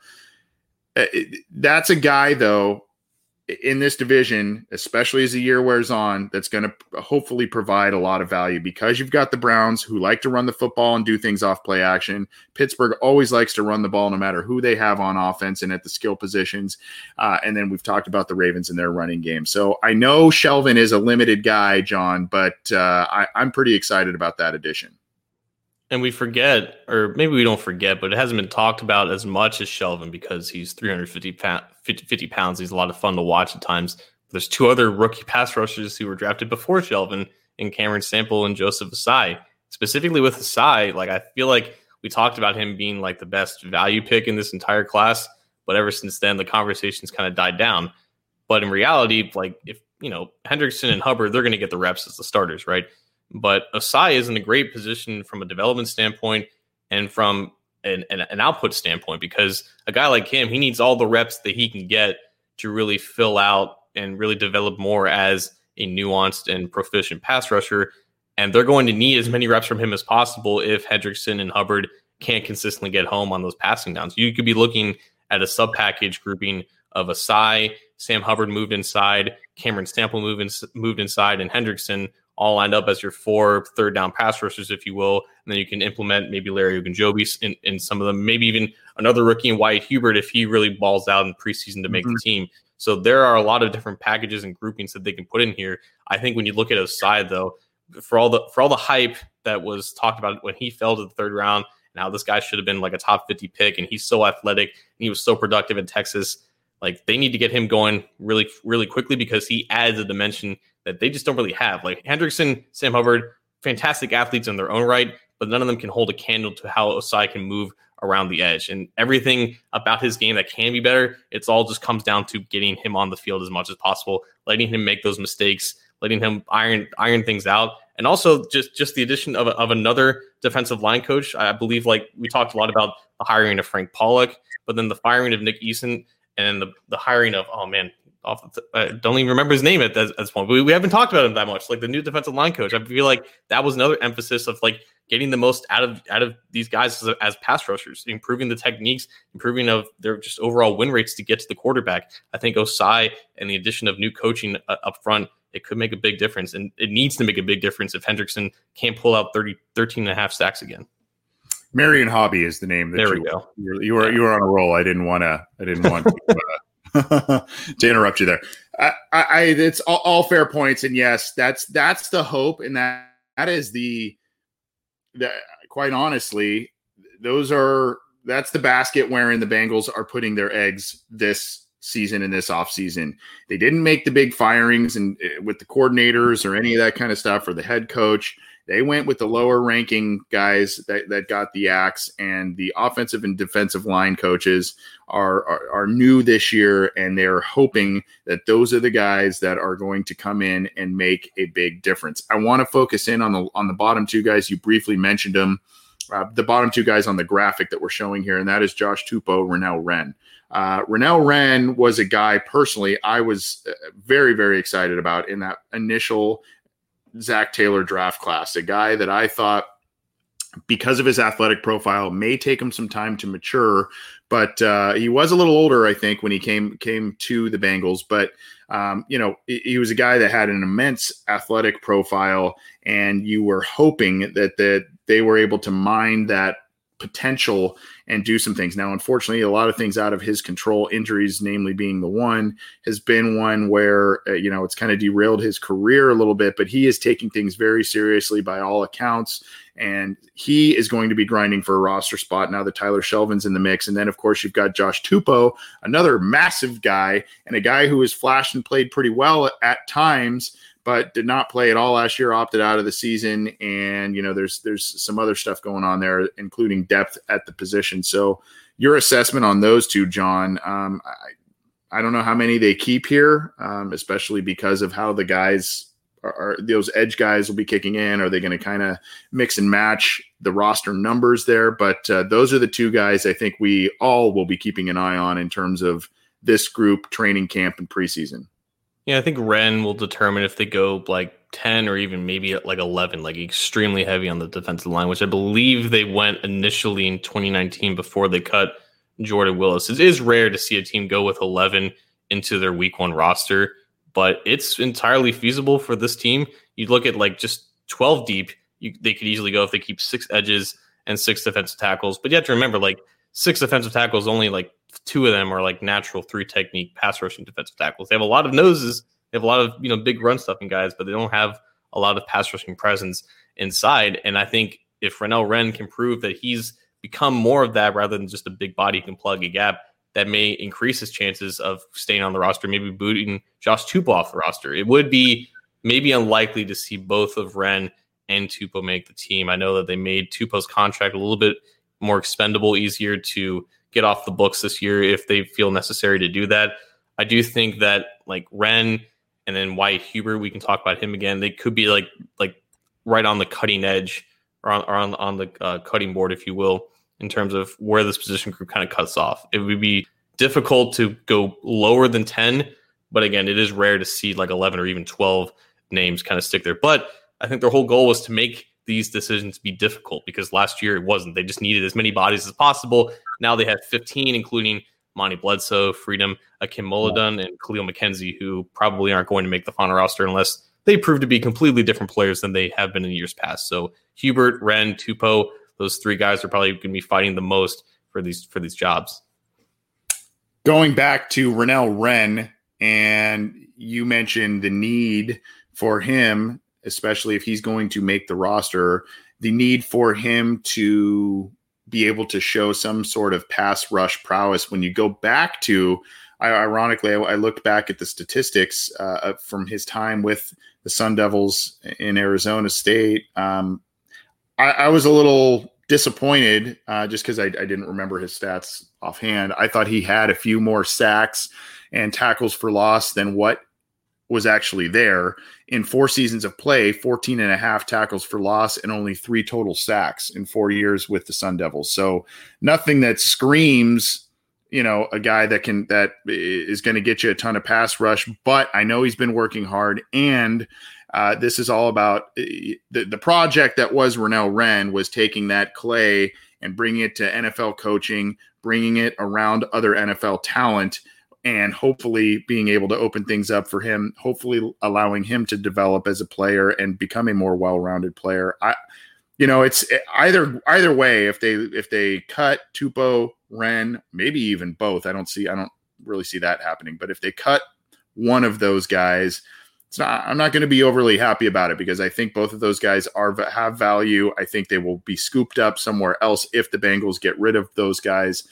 That's a guy, though, in this division, especially as the year wears on, that's going to hopefully provide a lot of value because you've got the Browns who like to run the football and do things off play action. Pittsburgh always likes to run the ball no matter who they have on offense and at the skill positions. And then we've talked about the Ravens and their running game. So I know Shelvin is a limited guy, John, but I'm pretty excited about that addition. And we forget, or maybe we don't forget, but it hasn't been talked about as much as Shelvin because he's 350 pounds. He's a lot of fun to watch at times. There's two other rookie pass rushers who were drafted before Shelvin in Cameron Sample and Joseph Asai. Specifically with Asai, like I feel like we talked about him being like the best value pick in this entire class, but ever since then the conversation's kind of died down. But in reality, like if Hendrickson and Hubbard, they're going to get the reps as the starters, right? But Asai is in a great position from a development standpoint and from an output standpoint because a guy like him, he needs all the reps that he can get to really fill out and really develop more as a nuanced and proficient pass rusher. And they're going to need as many reps from him as possible if Hendrickson and Hubbard can't consistently get home on those passing downs. You could be looking at a sub-package grouping of Asai, Sam Hubbard moved inside, Cameron Sample moved inside, and Hendrickson all lined up as your 4 third down pass rushers, if you will. And then you can implement maybe Larry Ogunjobi in some of them, maybe even another rookie in Wyatt Hubert if he really balls out in preseason to make the team. So there are a lot of different packages and groupings that they can put in here. I think when you look at Asai, though, for all the hype that was talked about when he fell to the third round, now this guy should have been like a top 50 pick, and he's so athletic and he was so productive in Texas. Like they need to get him going really, really quickly because he adds a dimension that they just don't really have. Like Hendrickson, Sam Hubbard, fantastic athletes in their own right, but none of them can hold a candle to how Asai can move around the edge. And everything about his game that can be better, it's all just comes down to getting him on the field as much as possible, letting him make those mistakes, letting him iron things out. And also just the addition of another defensive line coach. I believe like we talked a lot about the hiring of Frank Pollock, but then the firing of Nick Eason and the hiring of, I don't even remember his name at this point. We haven't talked about him that much. Like the new defensive line coach, I feel like that was another emphasis of like getting the most out of these guys as pass rushers, improving the techniques, improving of their just overall win rates to get to the quarterback. I think Asai and the addition of new coaching up front, it could make a big difference, and it needs to make a big difference if Hendrickson can't pull out 13 and a half sacks again. Marion Hobby is the name. That there we go. You were on a roll. I didn't want to to interrupt you there. It's all fair points, and yes, that's the hope, and that is the quite honestly, that's the basket wherein the Bengals are putting their eggs this season and this offseason. They didn't make the big firings and with the coordinators or any of that kind of stuff or the head coach. They went with the lower ranking guys that got the axe, and the offensive and defensive line coaches are new this year, and they're hoping that those are the guys that are going to come in and make a big difference. I want to focus in on the bottom two guys. You briefly mentioned them. The bottom two guys on the graphic that we're showing here, and that is Josh Tupou, Renell Wren. Renell Wren was a guy personally I was very, very excited about in that initial Zach Taylor draft class, a guy that I thought, because of his athletic profile, may take him some time to mature, but he was a little older, I think, when he came to the Bengals. But he was a guy that had an immense athletic profile, and you were hoping that they were able to mine that potential and do some things. Now, unfortunately, a lot of things out of his control, injuries, namely being the one, has been one where, it's kind of derailed his career a little bit, but he is taking things very seriously by all accounts. And he is going to be grinding for a roster spot now that Tyler Shelvin's in the mix. And then, of course, you've got Josh Tupou, another massive guy and a guy who has flashed and played pretty well at times, but did not play at all last year, opted out of the season. And, there's some other stuff going on there, including depth at the position. So your assessment on those two, John, I don't know how many they keep here, especially because of how the guys are those edge guys will be kicking in. Are they going to kind of mix and match the roster numbers there? But those are the two guys I think we all will be keeping an eye on in terms of this group, training camp and preseason. Yeah, I think Ren will determine if they go like 10 or even maybe like 11, like extremely heavy on the defensive line, which I believe they went initially in 2019 before they cut Jordan Willis. It is rare to see a team go with 11 into their week 1 roster, but it's entirely feasible for this team. You look at like just 12 deep, they could easily go if they keep 6 edges and 6 defensive tackles. But you have to remember, like 6 defensive tackles, only like 2 of them are like natural 3 technique pass rushing defensive tackles. They have a lot of noses. They have a lot of, big run stuffing guys, but they don't have a lot of pass rushing presence inside. And I think if Renell Wren can prove that he's become more of that rather than just a big body who can plug a gap, that may increase his chances of staying on the roster, maybe booting Josh Tupou off the roster. It would be maybe unlikely to see both of Wren and Tupou make the team. I know that they made Tupou's contract a little bit more expendable, easier to get off the books this year if they feel necessary to do that. I do think that like Wren and then Wyatt Hubert, we can talk about him again. They could be like right on the cutting edge or on the cutting board, if you will, in terms of where this position group kind of cuts off. It would be difficult to go lower than 10, but again, it is rare to see like 11 or even 12 names kind of stick there. But I think their whole goal was to make these decisions be difficult because last year it wasn't. They just needed as many bodies as possible. Now they have 15, including Monty Bledsoe, Freedom, Akim Moladun, and Khalil McKenzie, who probably aren't going to make the final roster unless they prove to be completely different players than they have been in years past. So Hubert, Wren, Tupou, those 3 guys are probably going to be fighting the most for these jobs. Going back to Renell Wren, and you mentioned the need for him, especially if he's going to make the roster, the need for him to be able to show some sort of pass rush prowess. When you go back to, ironically, I looked back at the statistics from his time with the Sun Devils in Arizona State. I was a little disappointed just because I didn't remember his stats offhand. I thought he had a few more sacks and tackles for loss than what was actually there. In 4 seasons of play, 14 and a half tackles for loss and only 3 total sacks in 4 years with the Sun Devils. So nothing that screams, a guy that is going to get you a ton of pass rush, but I know he's been working hard. And this is all about the project that was Renell Wren was taking that clay and bringing it to NFL coaching, bringing it around other NFL talent, and hopefully being able to open things up for him, hopefully allowing him to develop as a player and become a more well-rounded player. It's either way. If they cut Tupou, Wren, maybe even both, I don't really see that happening. But if they cut one of those guys, I'm not going to be overly happy about it because I think both of those guys have value. I think they will be scooped up somewhere else if the Bengals get rid of those guys.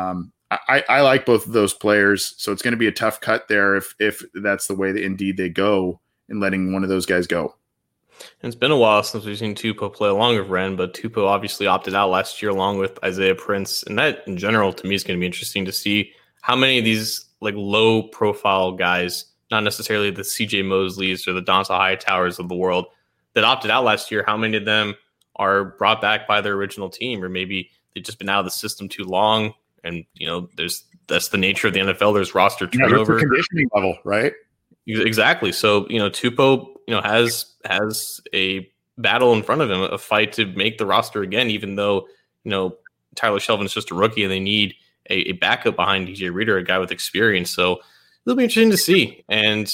I like both of those players, so it's going to be a tough cut there if that's the way that indeed they go in letting one of those guys go. And it's been a while since we've seen Tupou play along with Wren, but Tupou obviously opted out last year along with Isaiah Prince, and that in general to me is going to be interesting to see how many of these like low profile guys, not necessarily the CJ Mosleys or the Donta Hightowers of the world that opted out last year, how many of them are brought back by their original team, or maybe they've just been out of the system too long. And, that's the nature of the NFL. There's roster turnover. It's a conditioning level, right? Exactly. So, Tupou, has a battle in front of him, a fight to make the roster again, even though, Tyler Shelvin is just a rookie and they need a backup behind DJ Reader, a guy with experience. So it'll be interesting to see. And,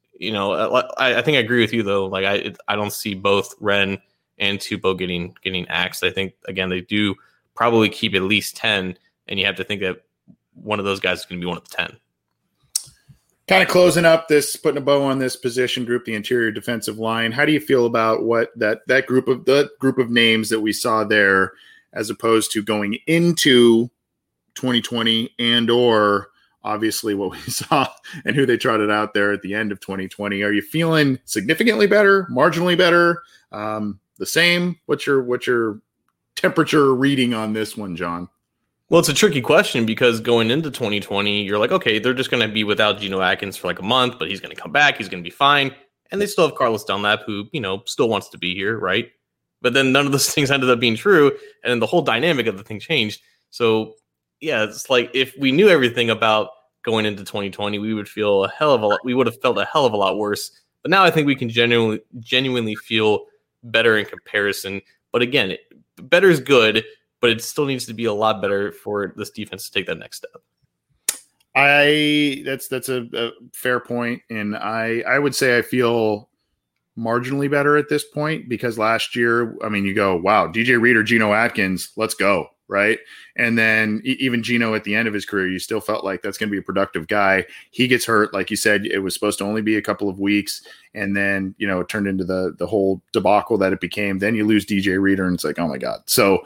I think I agree with you, though. Like, I don't see both Wren and Tupou getting axed. I think, again, they do probably keep at least 10, and you have to think that one of those guys is going to be one of the 10. Kind of closing up this, putting a bow on this position group, the interior defensive line. How do you feel about what that group of names that we saw there, as opposed to going into 2020 and or obviously what we saw and who they trotted out there at the end of 2020? Are you feeling significantly better, marginally better, the same? What's your temperature reading on this one, John? Well, it's a tricky question because going into 2020, you're like, okay, they're just going to be without Geno Atkins for like a month, but he's going to come back. He's going to be fine. And they still have Carlos Dunlap, who, still wants to be here, right? But then none of those things ended up being true. And then the whole dynamic of the thing changed. So, yeah, it's like if we knew everything about going into 2020, we would have felt a hell of a lot worse. But now I think we can genuinely feel better in comparison. But again, better is good, but it still needs to be a lot better for this defense to take that next step. That's a fair point, and I would say I feel marginally better at this point because last year, you go, wow, DJ Reader, Geno Atkins, let's go, right? And then even Geno at the end of his career, you still felt like that's going to be a productive guy. He gets hurt, like you said, it was supposed to only be a couple of weeks, and then it turned into the whole debacle that it became. Then you lose DJ Reader, and it's like, oh my god. So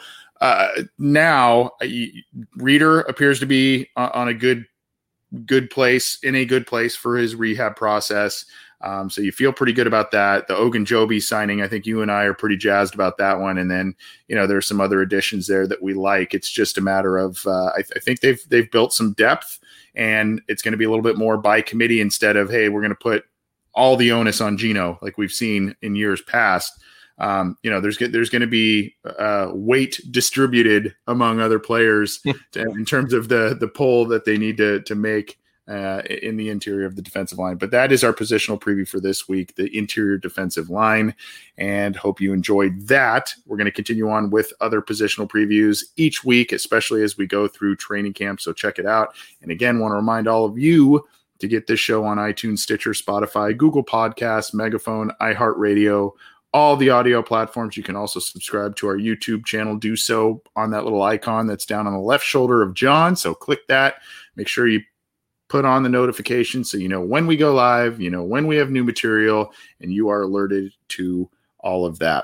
now Reader appears to be on a good place for his rehab process. So you feel pretty good about that. The Ogunjobi signing, I think you and I are pretty jazzed about that one. And then, there's some other additions there that we like. It's just a matter of, I think they've built some depth, and it's going to be a little bit more by committee instead of, hey, we're going to put all the onus on Geno like we've seen in years past. There's going to be weight distributed among other players in terms of the pull that they need to make in the interior of the defensive line. But that is our positional preview for this week, the interior defensive line, and hope you enjoyed that. We're going to continue on with other positional previews each week, especially as we go through training camp. So check it out. And again, want to remind all of you to get this show on iTunes, Stitcher, Spotify, Google Podcasts, Megaphone, iHeartRadio, all the audio platforms. You can also subscribe to our YouTube channel. Do so on that little icon that's down on the left shoulder of John. So click that. Make sure you put on the notification so you know when we go live, when we have new material, and you are alerted to all of that.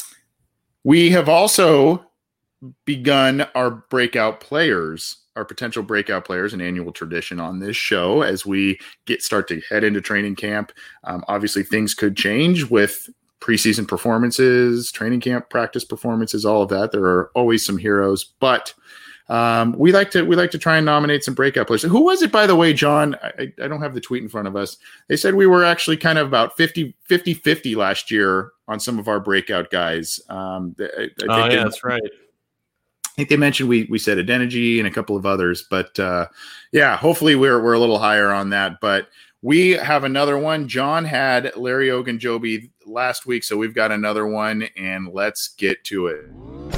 We have also begun our breakout players, our potential breakout players, an annual tradition on this show as we start to head into training camp. Obviously, things could change with preseason performances, training camp practice performances, all of that. There are always some heroes, but we like to try and nominate some breakout players. Who was it, by the way, John? I don't have the tweet in front of us. They said we were actually kind of about 50-50 last year on some of our breakout guys. That's right. I think they mentioned we said Adeniji and a couple of others, but hopefully we're a little higher on that. But we have another one. John had Larry Ogunjobi last week, so we've got another one, and let's get to it.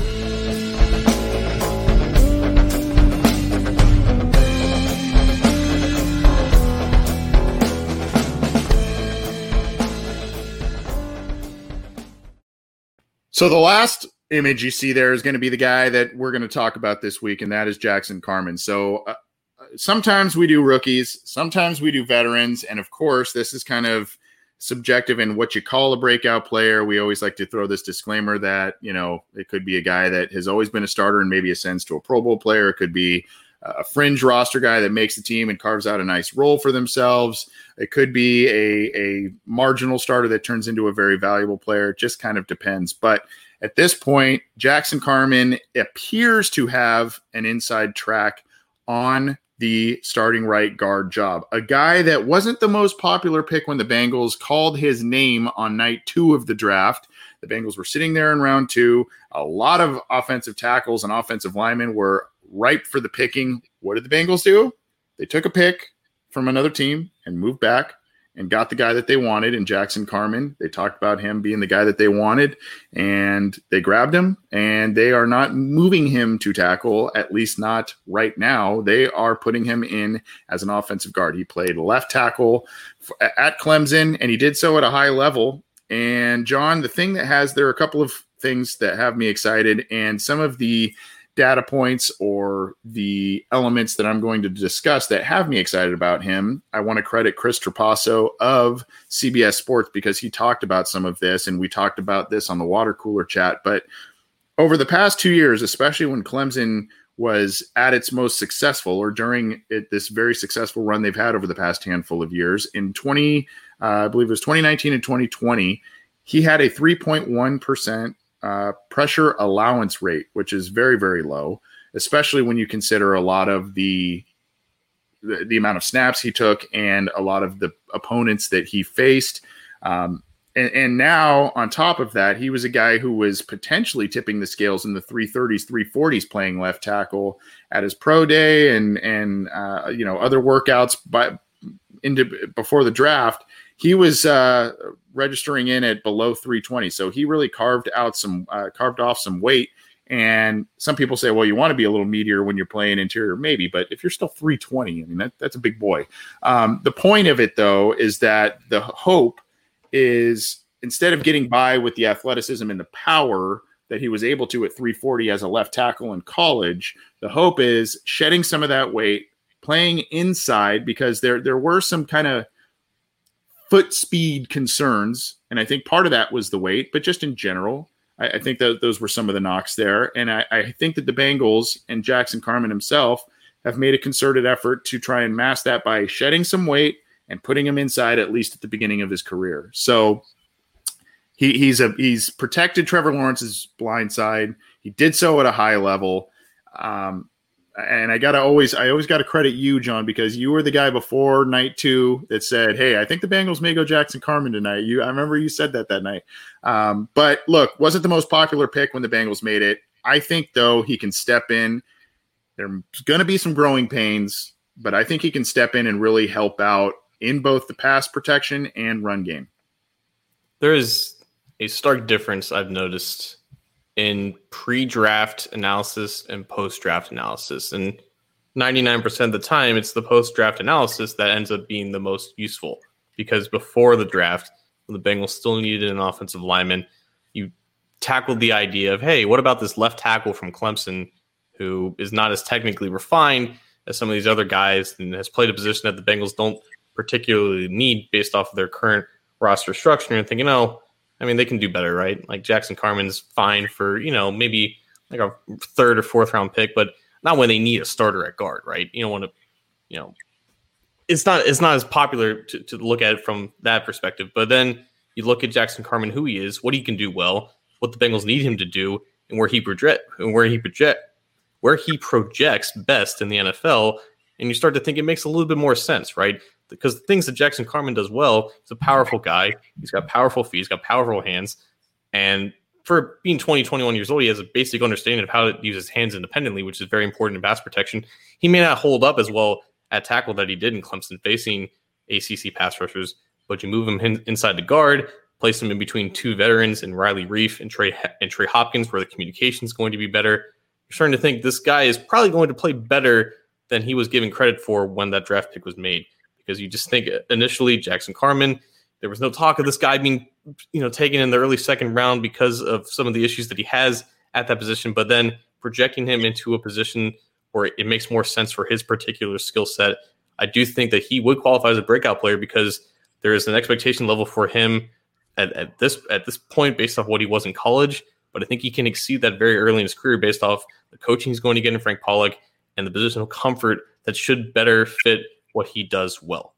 So the last image you see there is going to be the guy that we're going to talk about this week, and that is Jackson Carman. So sometimes we do rookies, sometimes we do veterans, and of course, this is kind of subjective in what you call a breakout player. We always like to throw this disclaimer that, it could be a guy that has always been a starter and maybe ascends to a Pro Bowl player. It could be a fringe roster guy that makes the team and carves out a nice role for themselves. It could be a marginal starter that turns into a very valuable player. It just kind of depends. But at this point, Jackson Carman appears to have an inside track on the starting right guard job. A guy that wasn't the most popular pick when the Bengals called his name on night 2 of the draft. The Bengals were sitting there in round 2. A lot of offensive tackles and offensive linemen were ripe for the picking. What did the Bengals do? They took a pick from another team and moved back and got the guy that they wanted in Jackson Carman. They talked about him being the guy that they wanted, and they grabbed him, and they are not moving him to tackle, at least not right now. They are putting him in as an offensive guard. He played left tackle at Clemson, and he did so at a high level. And John, there are a couple of things that have me excited, and some of the data points or the elements that I'm going to discuss that have me excited about him, I want to credit Chris Trapasso of CBS Sports, because he talked about some of this, and we talked about this on the water cooler chat. But over the past 2 years, especially when Clemson was at its most successful, or during this very successful run they've had over the past handful of years, in I believe it was 2019 and 2020, he had a 3.1% pressure allowance rate, which is very, very low, especially when you consider a lot of the amount of snaps he took and a lot of the opponents that he faced. And now, on top of that, he was a guy who was potentially tipping the scales in the 330s, 340s, playing left tackle at his pro day and other workouts before the draft. He was registering in at below 320, so he really carved off some weight. And some people say, well, you want to be a little meatier when you're playing interior, maybe, but if you're still 320, I mean, that's a big boy. The point of it, though, is that the hope is, instead of getting by with the athleticism and the power that he was able to at 340 as a left tackle in college, the hope is shedding some of that weight, playing inside, because there were some kind of foot speed concerns, and I think part of that was the weight, but just in general, I think that those were some of the knocks there. And I think that the Bengals and Jackson Carman himself have made a concerted effort to try and mask that by shedding some weight and putting him inside, at least at the beginning of his career. So he's protected Trevor Lawrence's blind side. He did so at a high level. And I always got to credit you, John, because you were the guy before night 2 that said, hey, I think the Bengals may go Jackson Carman tonight. I remember you said that night. But look, wasn't the most popular pick when the Bengals made it. I think, though, he can step in. There's going to be some growing pains, but I think he can step in and really help out in both the pass protection and run game. There is a stark difference I've noticed in pre-draft analysis and post-draft analysis. And 99% of the time, it's the post-draft analysis that ends up being the most useful, because before the draft, when the Bengals still needed an offensive lineman, you tackled the idea of, hey, what about this left tackle from Clemson who is not as technically refined as some of these other guys and has played a position that the Bengals don't particularly need based off of their current roster structure, and thinking, they can do better, right? Like Jackson Carman's fine for, maybe like a 3rd or 4th round pick, but not when they need a starter at guard, right? You don't want to, it's not as popular to look at it from that perspective. But then you look at Jackson Carman, who he is, what he can do well, what the Bengals need him to do, and where he projects best in the NFL, and you start to think it makes a little bit more sense, right? Because the things that Jackson Carman does well, he's a powerful guy. He's got powerful feet. He's got powerful hands. And for being 20, 21 years old, he has a basic understanding of how to use his hands independently, which is very important in pass protection. He may not hold up as well at tackle that he did in Clemson facing ACC pass rushers, but you move him inside the guard, place him in between 2 veterans in Riley Reif and Trey Hopkins, where the communication is going to be better. You're starting to think this guy is probably going to play better than he was given credit for when that draft pick was made. Because you just think initially Jackson Carman, there was no talk of this guy being, taken in the early 2nd round because of some of the issues that he has at that position, but then projecting him into a position where it makes more sense for his particular skill set. I do think that he would qualify as a breakout player, because there is an expectation level for him at this point based off what he was in college, but I think he can exceed that very early in his career based off the coaching he's going to get in Frank Pollock and the positional comfort that should better fit what he does well.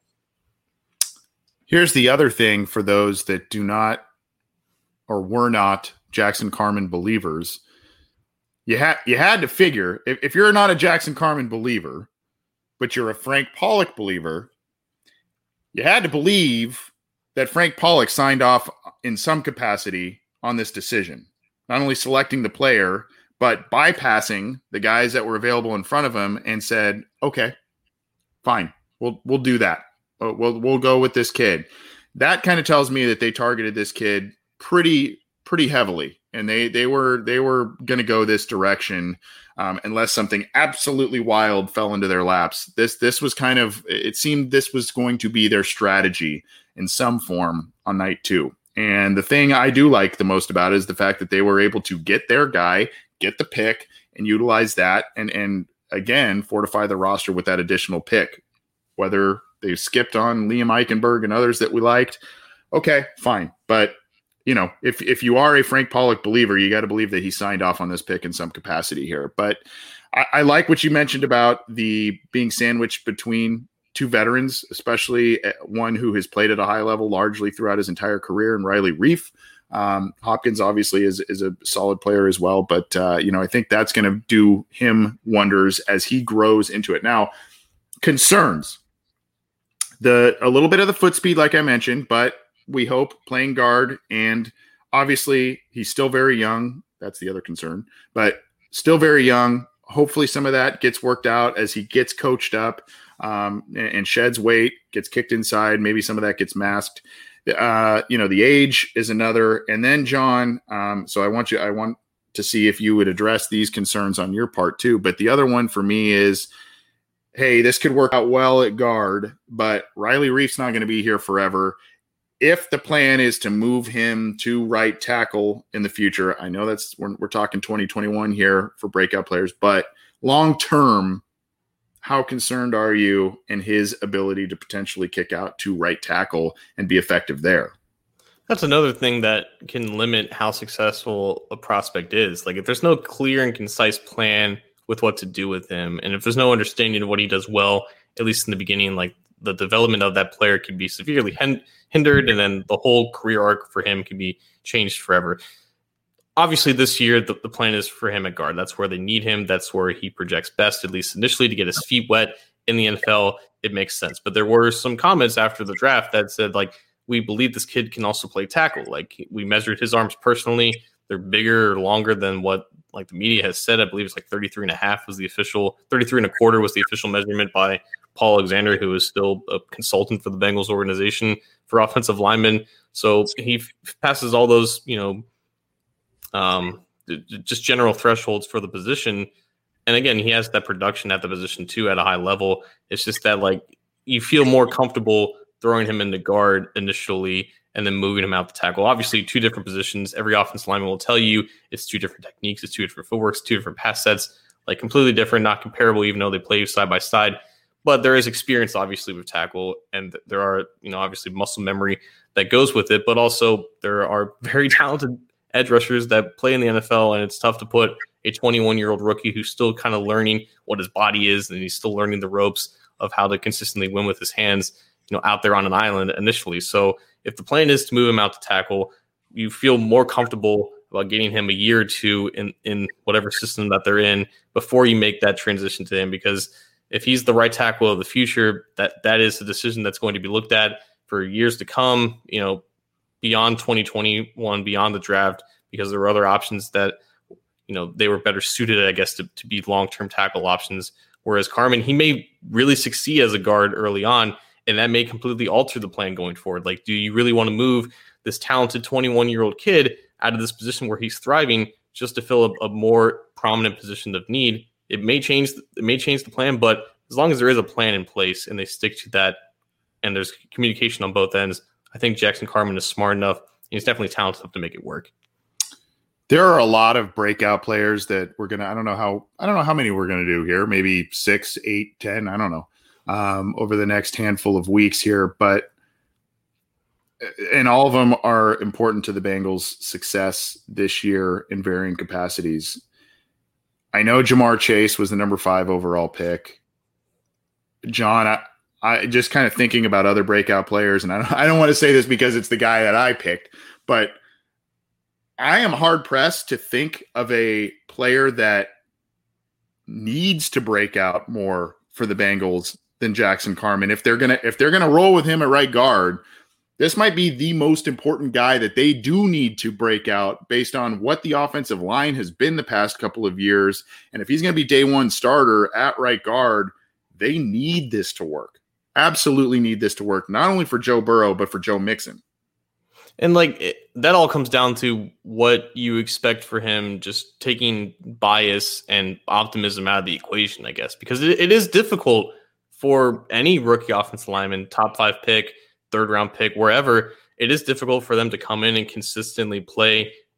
Here's the other thing for those that do not or were not Jackson Carman believers. You had to figure, if you're not a Jackson Carman believer, but you're a Frank Pollock believer, you had to believe that Frank Pollock signed off in some capacity on this decision, not only selecting the player, but bypassing the guys that were available in front of him and said, okay, fine. We'll do that. We'll go with this kid. That kind of tells me that they targeted this kid pretty heavily, and they were going to go this direction unless something absolutely wild fell into their laps. This was kind of, it seemed this was going to be their strategy in some form on night 2. And the thing I do like the most about it is the fact that they were able to get their guy, get the pick, and utilize that and again, fortify the roster with that additional pick. Whether they skipped on Liam Eichenberg and others that we liked, okay, fine. But, if you are a Frank Pollock believer, you got to believe that he signed off on this pick in some capacity here. But I like what you mentioned about the being sandwiched between two veterans, especially one who has played at a high level largely throughout his entire career, and Riley Reiff. Hopkins obviously is a solid player as well, but I think that's going to do him wonders as he grows into it. Now, concerns, a little bit of the foot speed, like I mentioned, but we hope playing guard, and obviously he's still very young. That's the other concern, but still very young. Hopefully some of that gets worked out as he gets coached up and sheds weight, gets kicked inside. Maybe some of that gets masked. The age is another. And then John, so I want to see if you would address these concerns on your part too. But the other one for me is, hey, this could work out well at guard, but Riley Reiff's not going to be here forever. If the plan is to move him to right tackle in the future, I know we're talking 2021 here for breakout players, but long term, how concerned are you in his ability to potentially kick out to right tackle and be effective there? That's another thing that can limit how successful a prospect is. Like if there's no clear and concise plan with what to do with him, and if there's no understanding of what he does well, at least in the beginning, like the development of that player could be severely hindered, and then the whole career arc for him can be changed forever. Obviously, this year, the plan is for him at guard. That's where they need him. That's where he projects best, at least initially, to get his feet wet in the NFL. It makes sense. But there were some comments after the draft that said, like, we believe this kid can also play tackle. Like, we measured his arms personally. They're bigger or longer than what, like, the media has said. I believe it's like 33 and a half was the official, 33 and a quarter was the official measurement by Paul Alexander, who is still a consultant for the Bengals organization for offensive linemen. So he passes all those, just general thresholds for the position. And again, he has that production at the position too at a high level. It's just that, like, you feel more comfortable throwing him into guard initially and then moving him out to tackle. Obviously, two different positions. Every offensive lineman will tell you it's two different techniques, it's two different footworks, two different pass sets, like completely different, not comparable, even though they play side by side. But there is experience, obviously, with tackle, and there are, obviously muscle memory that goes with it. But also, there are very talented edge rushers that play in the NFL, and it's tough to put a 21-year-old rookie who's still kind of learning what his body is, and he's still learning the ropes of how to consistently win with his hands, out there on an island initially. So if the plan is to move him out to tackle, you feel more comfortable about getting him a year or two in whatever system that they're in before you make that transition to him, because if he's the right tackle of the future, that is a decision that's going to be looked at for years to come, beyond 2021, beyond the draft, because there were other options that, they were better suited, I guess, to be long-term tackle options. Whereas Carman, he may really succeed as a guard early on, and that may completely alter the plan going forward. Like, do you really want to move this talented 21-year-old kid out of this position where he's thriving just to fill a more prominent position of need? It may change the plan, but as long as there is a plan in place and they stick to that and there's communication on both ends, I think Jackson Carman is smart enough and he's definitely talented enough to make it work. There are a lot of breakout players that we're gonna. I don't know how many we're gonna do here. Maybe 6, 8, 10. I don't know. Over the next handful of weeks here, and all of them are important to the Bengals' success this year in varying capacities. I know Jamar Chase was the number 5 overall pick. John, I just kind of thinking about other breakout players, and I don't want to say this because it's the guy that I picked, but I am hard pressed to think of a player that needs to break out more for the Bengals than Jackson Carman. If they're gonna roll with him at right guard, this might be the most important guy that they do need to break out based on what the offensive line has been the past couple of years. And if he's going to be day one starter at right guard, they need this to work. Absolutely need this to work, not only for Joe Burrow, but for Joe Mixon. And that all comes down to what you expect for him, just taking bias and optimism out of the equation, I guess, because it is difficult for any rookie offensive lineman, top 5 pick, 3rd round pick, wherever. It is difficult for them to come in and consistently play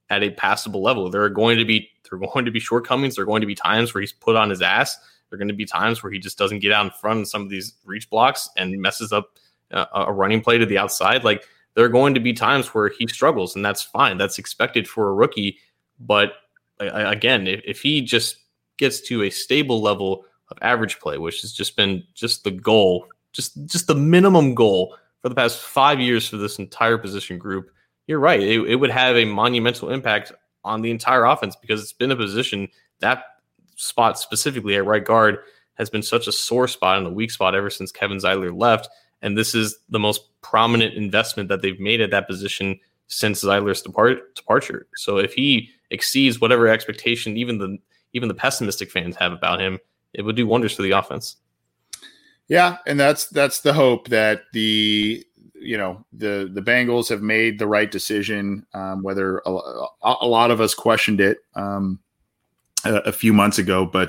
at a passable level. There are going to be shortcomings. There are going to be times where he's put on his ass. There are going to be times where he just doesn't get out in front of some of these reach blocks and messes up a running play to the outside. Like, there are going to be times where he struggles, and that's fine. That's expected for a rookie. But again, if he just gets to a stable level of average play, which has just been just the goal, just the minimum goal for the past 5 years for this entire position group, you're right. It would have a monumental impact on the entire offense, because it's been a position, that spot specifically at right guard has been such a sore spot and a weak spot ever since Kevin Zeidler left. And this is the most prominent investment that they've made at that position since Zeidler's departure. So if he exceeds whatever expectation even the pessimistic fans have about him, it would do wonders for the offense. Yeah, and that's the hope, that the Bengals have made the right decision. Whether a lot of us questioned it a few months ago, but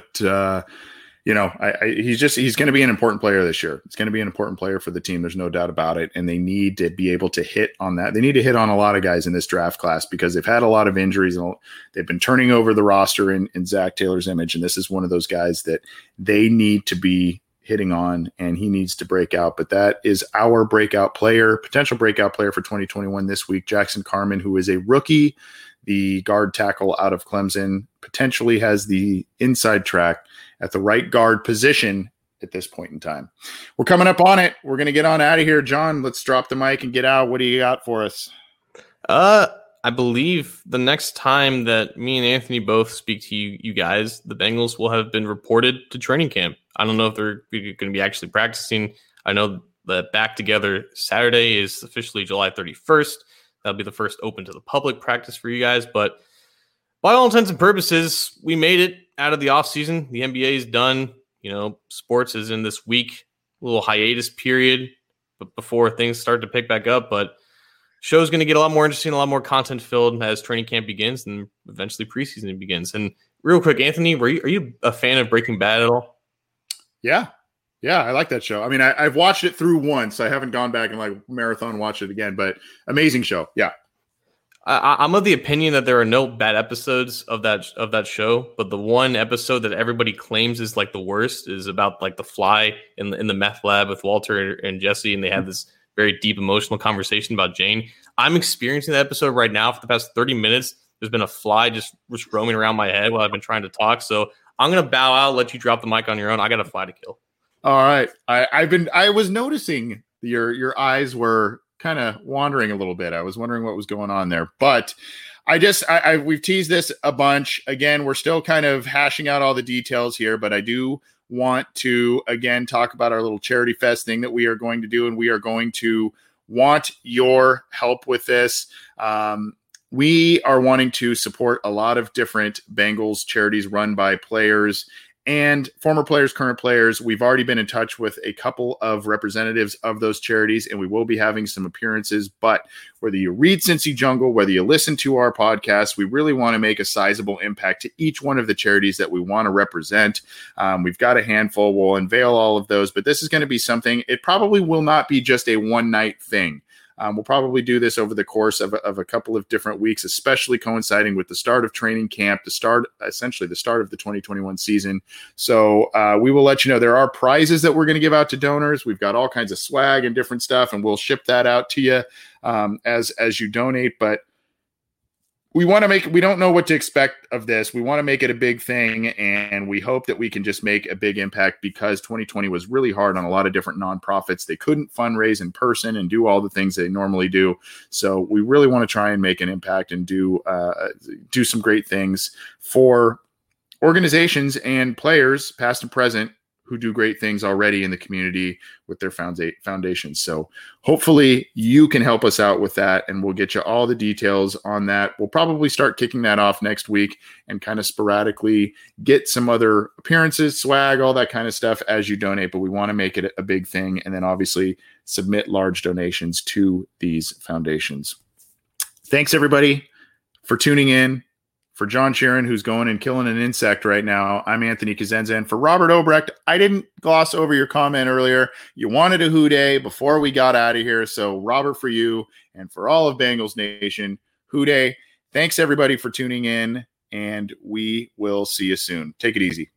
he's going to be an important player this year. It's going to be an important player for the team. There's no doubt about it. And they need to be able to hit on that. They need to hit on a lot of guys in this draft class, because they've had a lot of injuries and they've been turning over the roster in Zach Taylor's image. And this is one of those guys that they need to be hitting on, and he needs to break out. But that is our potential breakout player for 2021 this week, Jackson Carman, who is a rookie, the guard tackle out of Clemson, potentially has the inside track at the right guard position at this point in time. We're coming up on it. We're going to get on out of here. John, let's drop the mic and get out. What do you got for us? I believe the next time that me and Anthony both speak to you guys, the Bengals will have been reported to training camp. I don't know if they're going to be actually practicing. I know that Back Together Saturday is officially July 31st. That'll be the first open to the public practice for you guys. But by all intents and purposes, we made it out of the offseason. The NBA is done. Sports is in this week, little hiatus period, but before things start to pick back up. But show's going to get a lot more interesting, a lot more content filled as training camp begins and eventually preseason begins. And real quick, Anthony, are you a fan of Breaking Bad at all? Yeah, I like that show. I mean, I've watched it through once. I haven't gone back and marathon watch it again, but amazing show. Yeah. I'm of the opinion that there are no bad episodes of that show, but the one episode that everybody claims is the worst is about the fly in the meth lab with Walter and Jesse, and they have this very deep emotional conversation about Jane. I'm experiencing that episode right now for the past 30 minutes. There's been a fly just roaming around my head while I've been trying to talk. So I'm going to bow out, let you drop the mic on your own. I got a fly to kill. All right. I was noticing your eyes were kind of wandering a little bit. I was wondering what was going on there, but we've teased this a bunch. Again, we're still kind of hashing out all the details here, but I do want to again talk about our little charity fest thing that we are going to do, and we are going to want your help with this. We are wanting to support a lot of different Bengals charities run by players and former players, current players. We've already been in touch with a couple of representatives of those charities, and we will be having some appearances. But whether you read Cincy Jungle, whether you listen to our podcast, we really want to make a sizable impact to each one of the charities that we want to represent. We've got a handful. We'll unveil all of those, but this is going to be something. It probably will not be just a one-night thing. We'll probably do this over the course of a couple of different weeks, especially coinciding with the start of training camp, essentially the start of the 2021 season. So we will let you know there are prizes that we're going to give out to donors. We've got all kinds of swag and different stuff, and we'll ship that out to you as you donate. But we don't know what to expect of this. We want to make it a big thing, and we hope that we can just make a big impact, because 2020 was really hard on a lot of different nonprofits. They couldn't fundraise in person and do all the things they normally do. So we really want to try and make an impact and do some great things for organizations and players, past and present, who do great things already in the community with their foundations. So hopefully you can help us out with that, and we'll get you all the details on that. We'll probably start kicking that off next week and kind of sporadically get some other appearances, swag, all that kind of stuff as you donate. But we want to make it a big thing, and then obviously submit large donations to these foundations. Thanks, everybody, for tuning in. For John Sheeran, who's going and killing an insect right now, I'm Anthony Cosenza. And for Robert Obrecht, I didn't gloss over your comment earlier. You wanted a Who Day before we got out of here. So, Robert, for you and for all of Bengals Nation, Who Day. Thanks everybody for tuning in, and we will see you soon. Take it easy.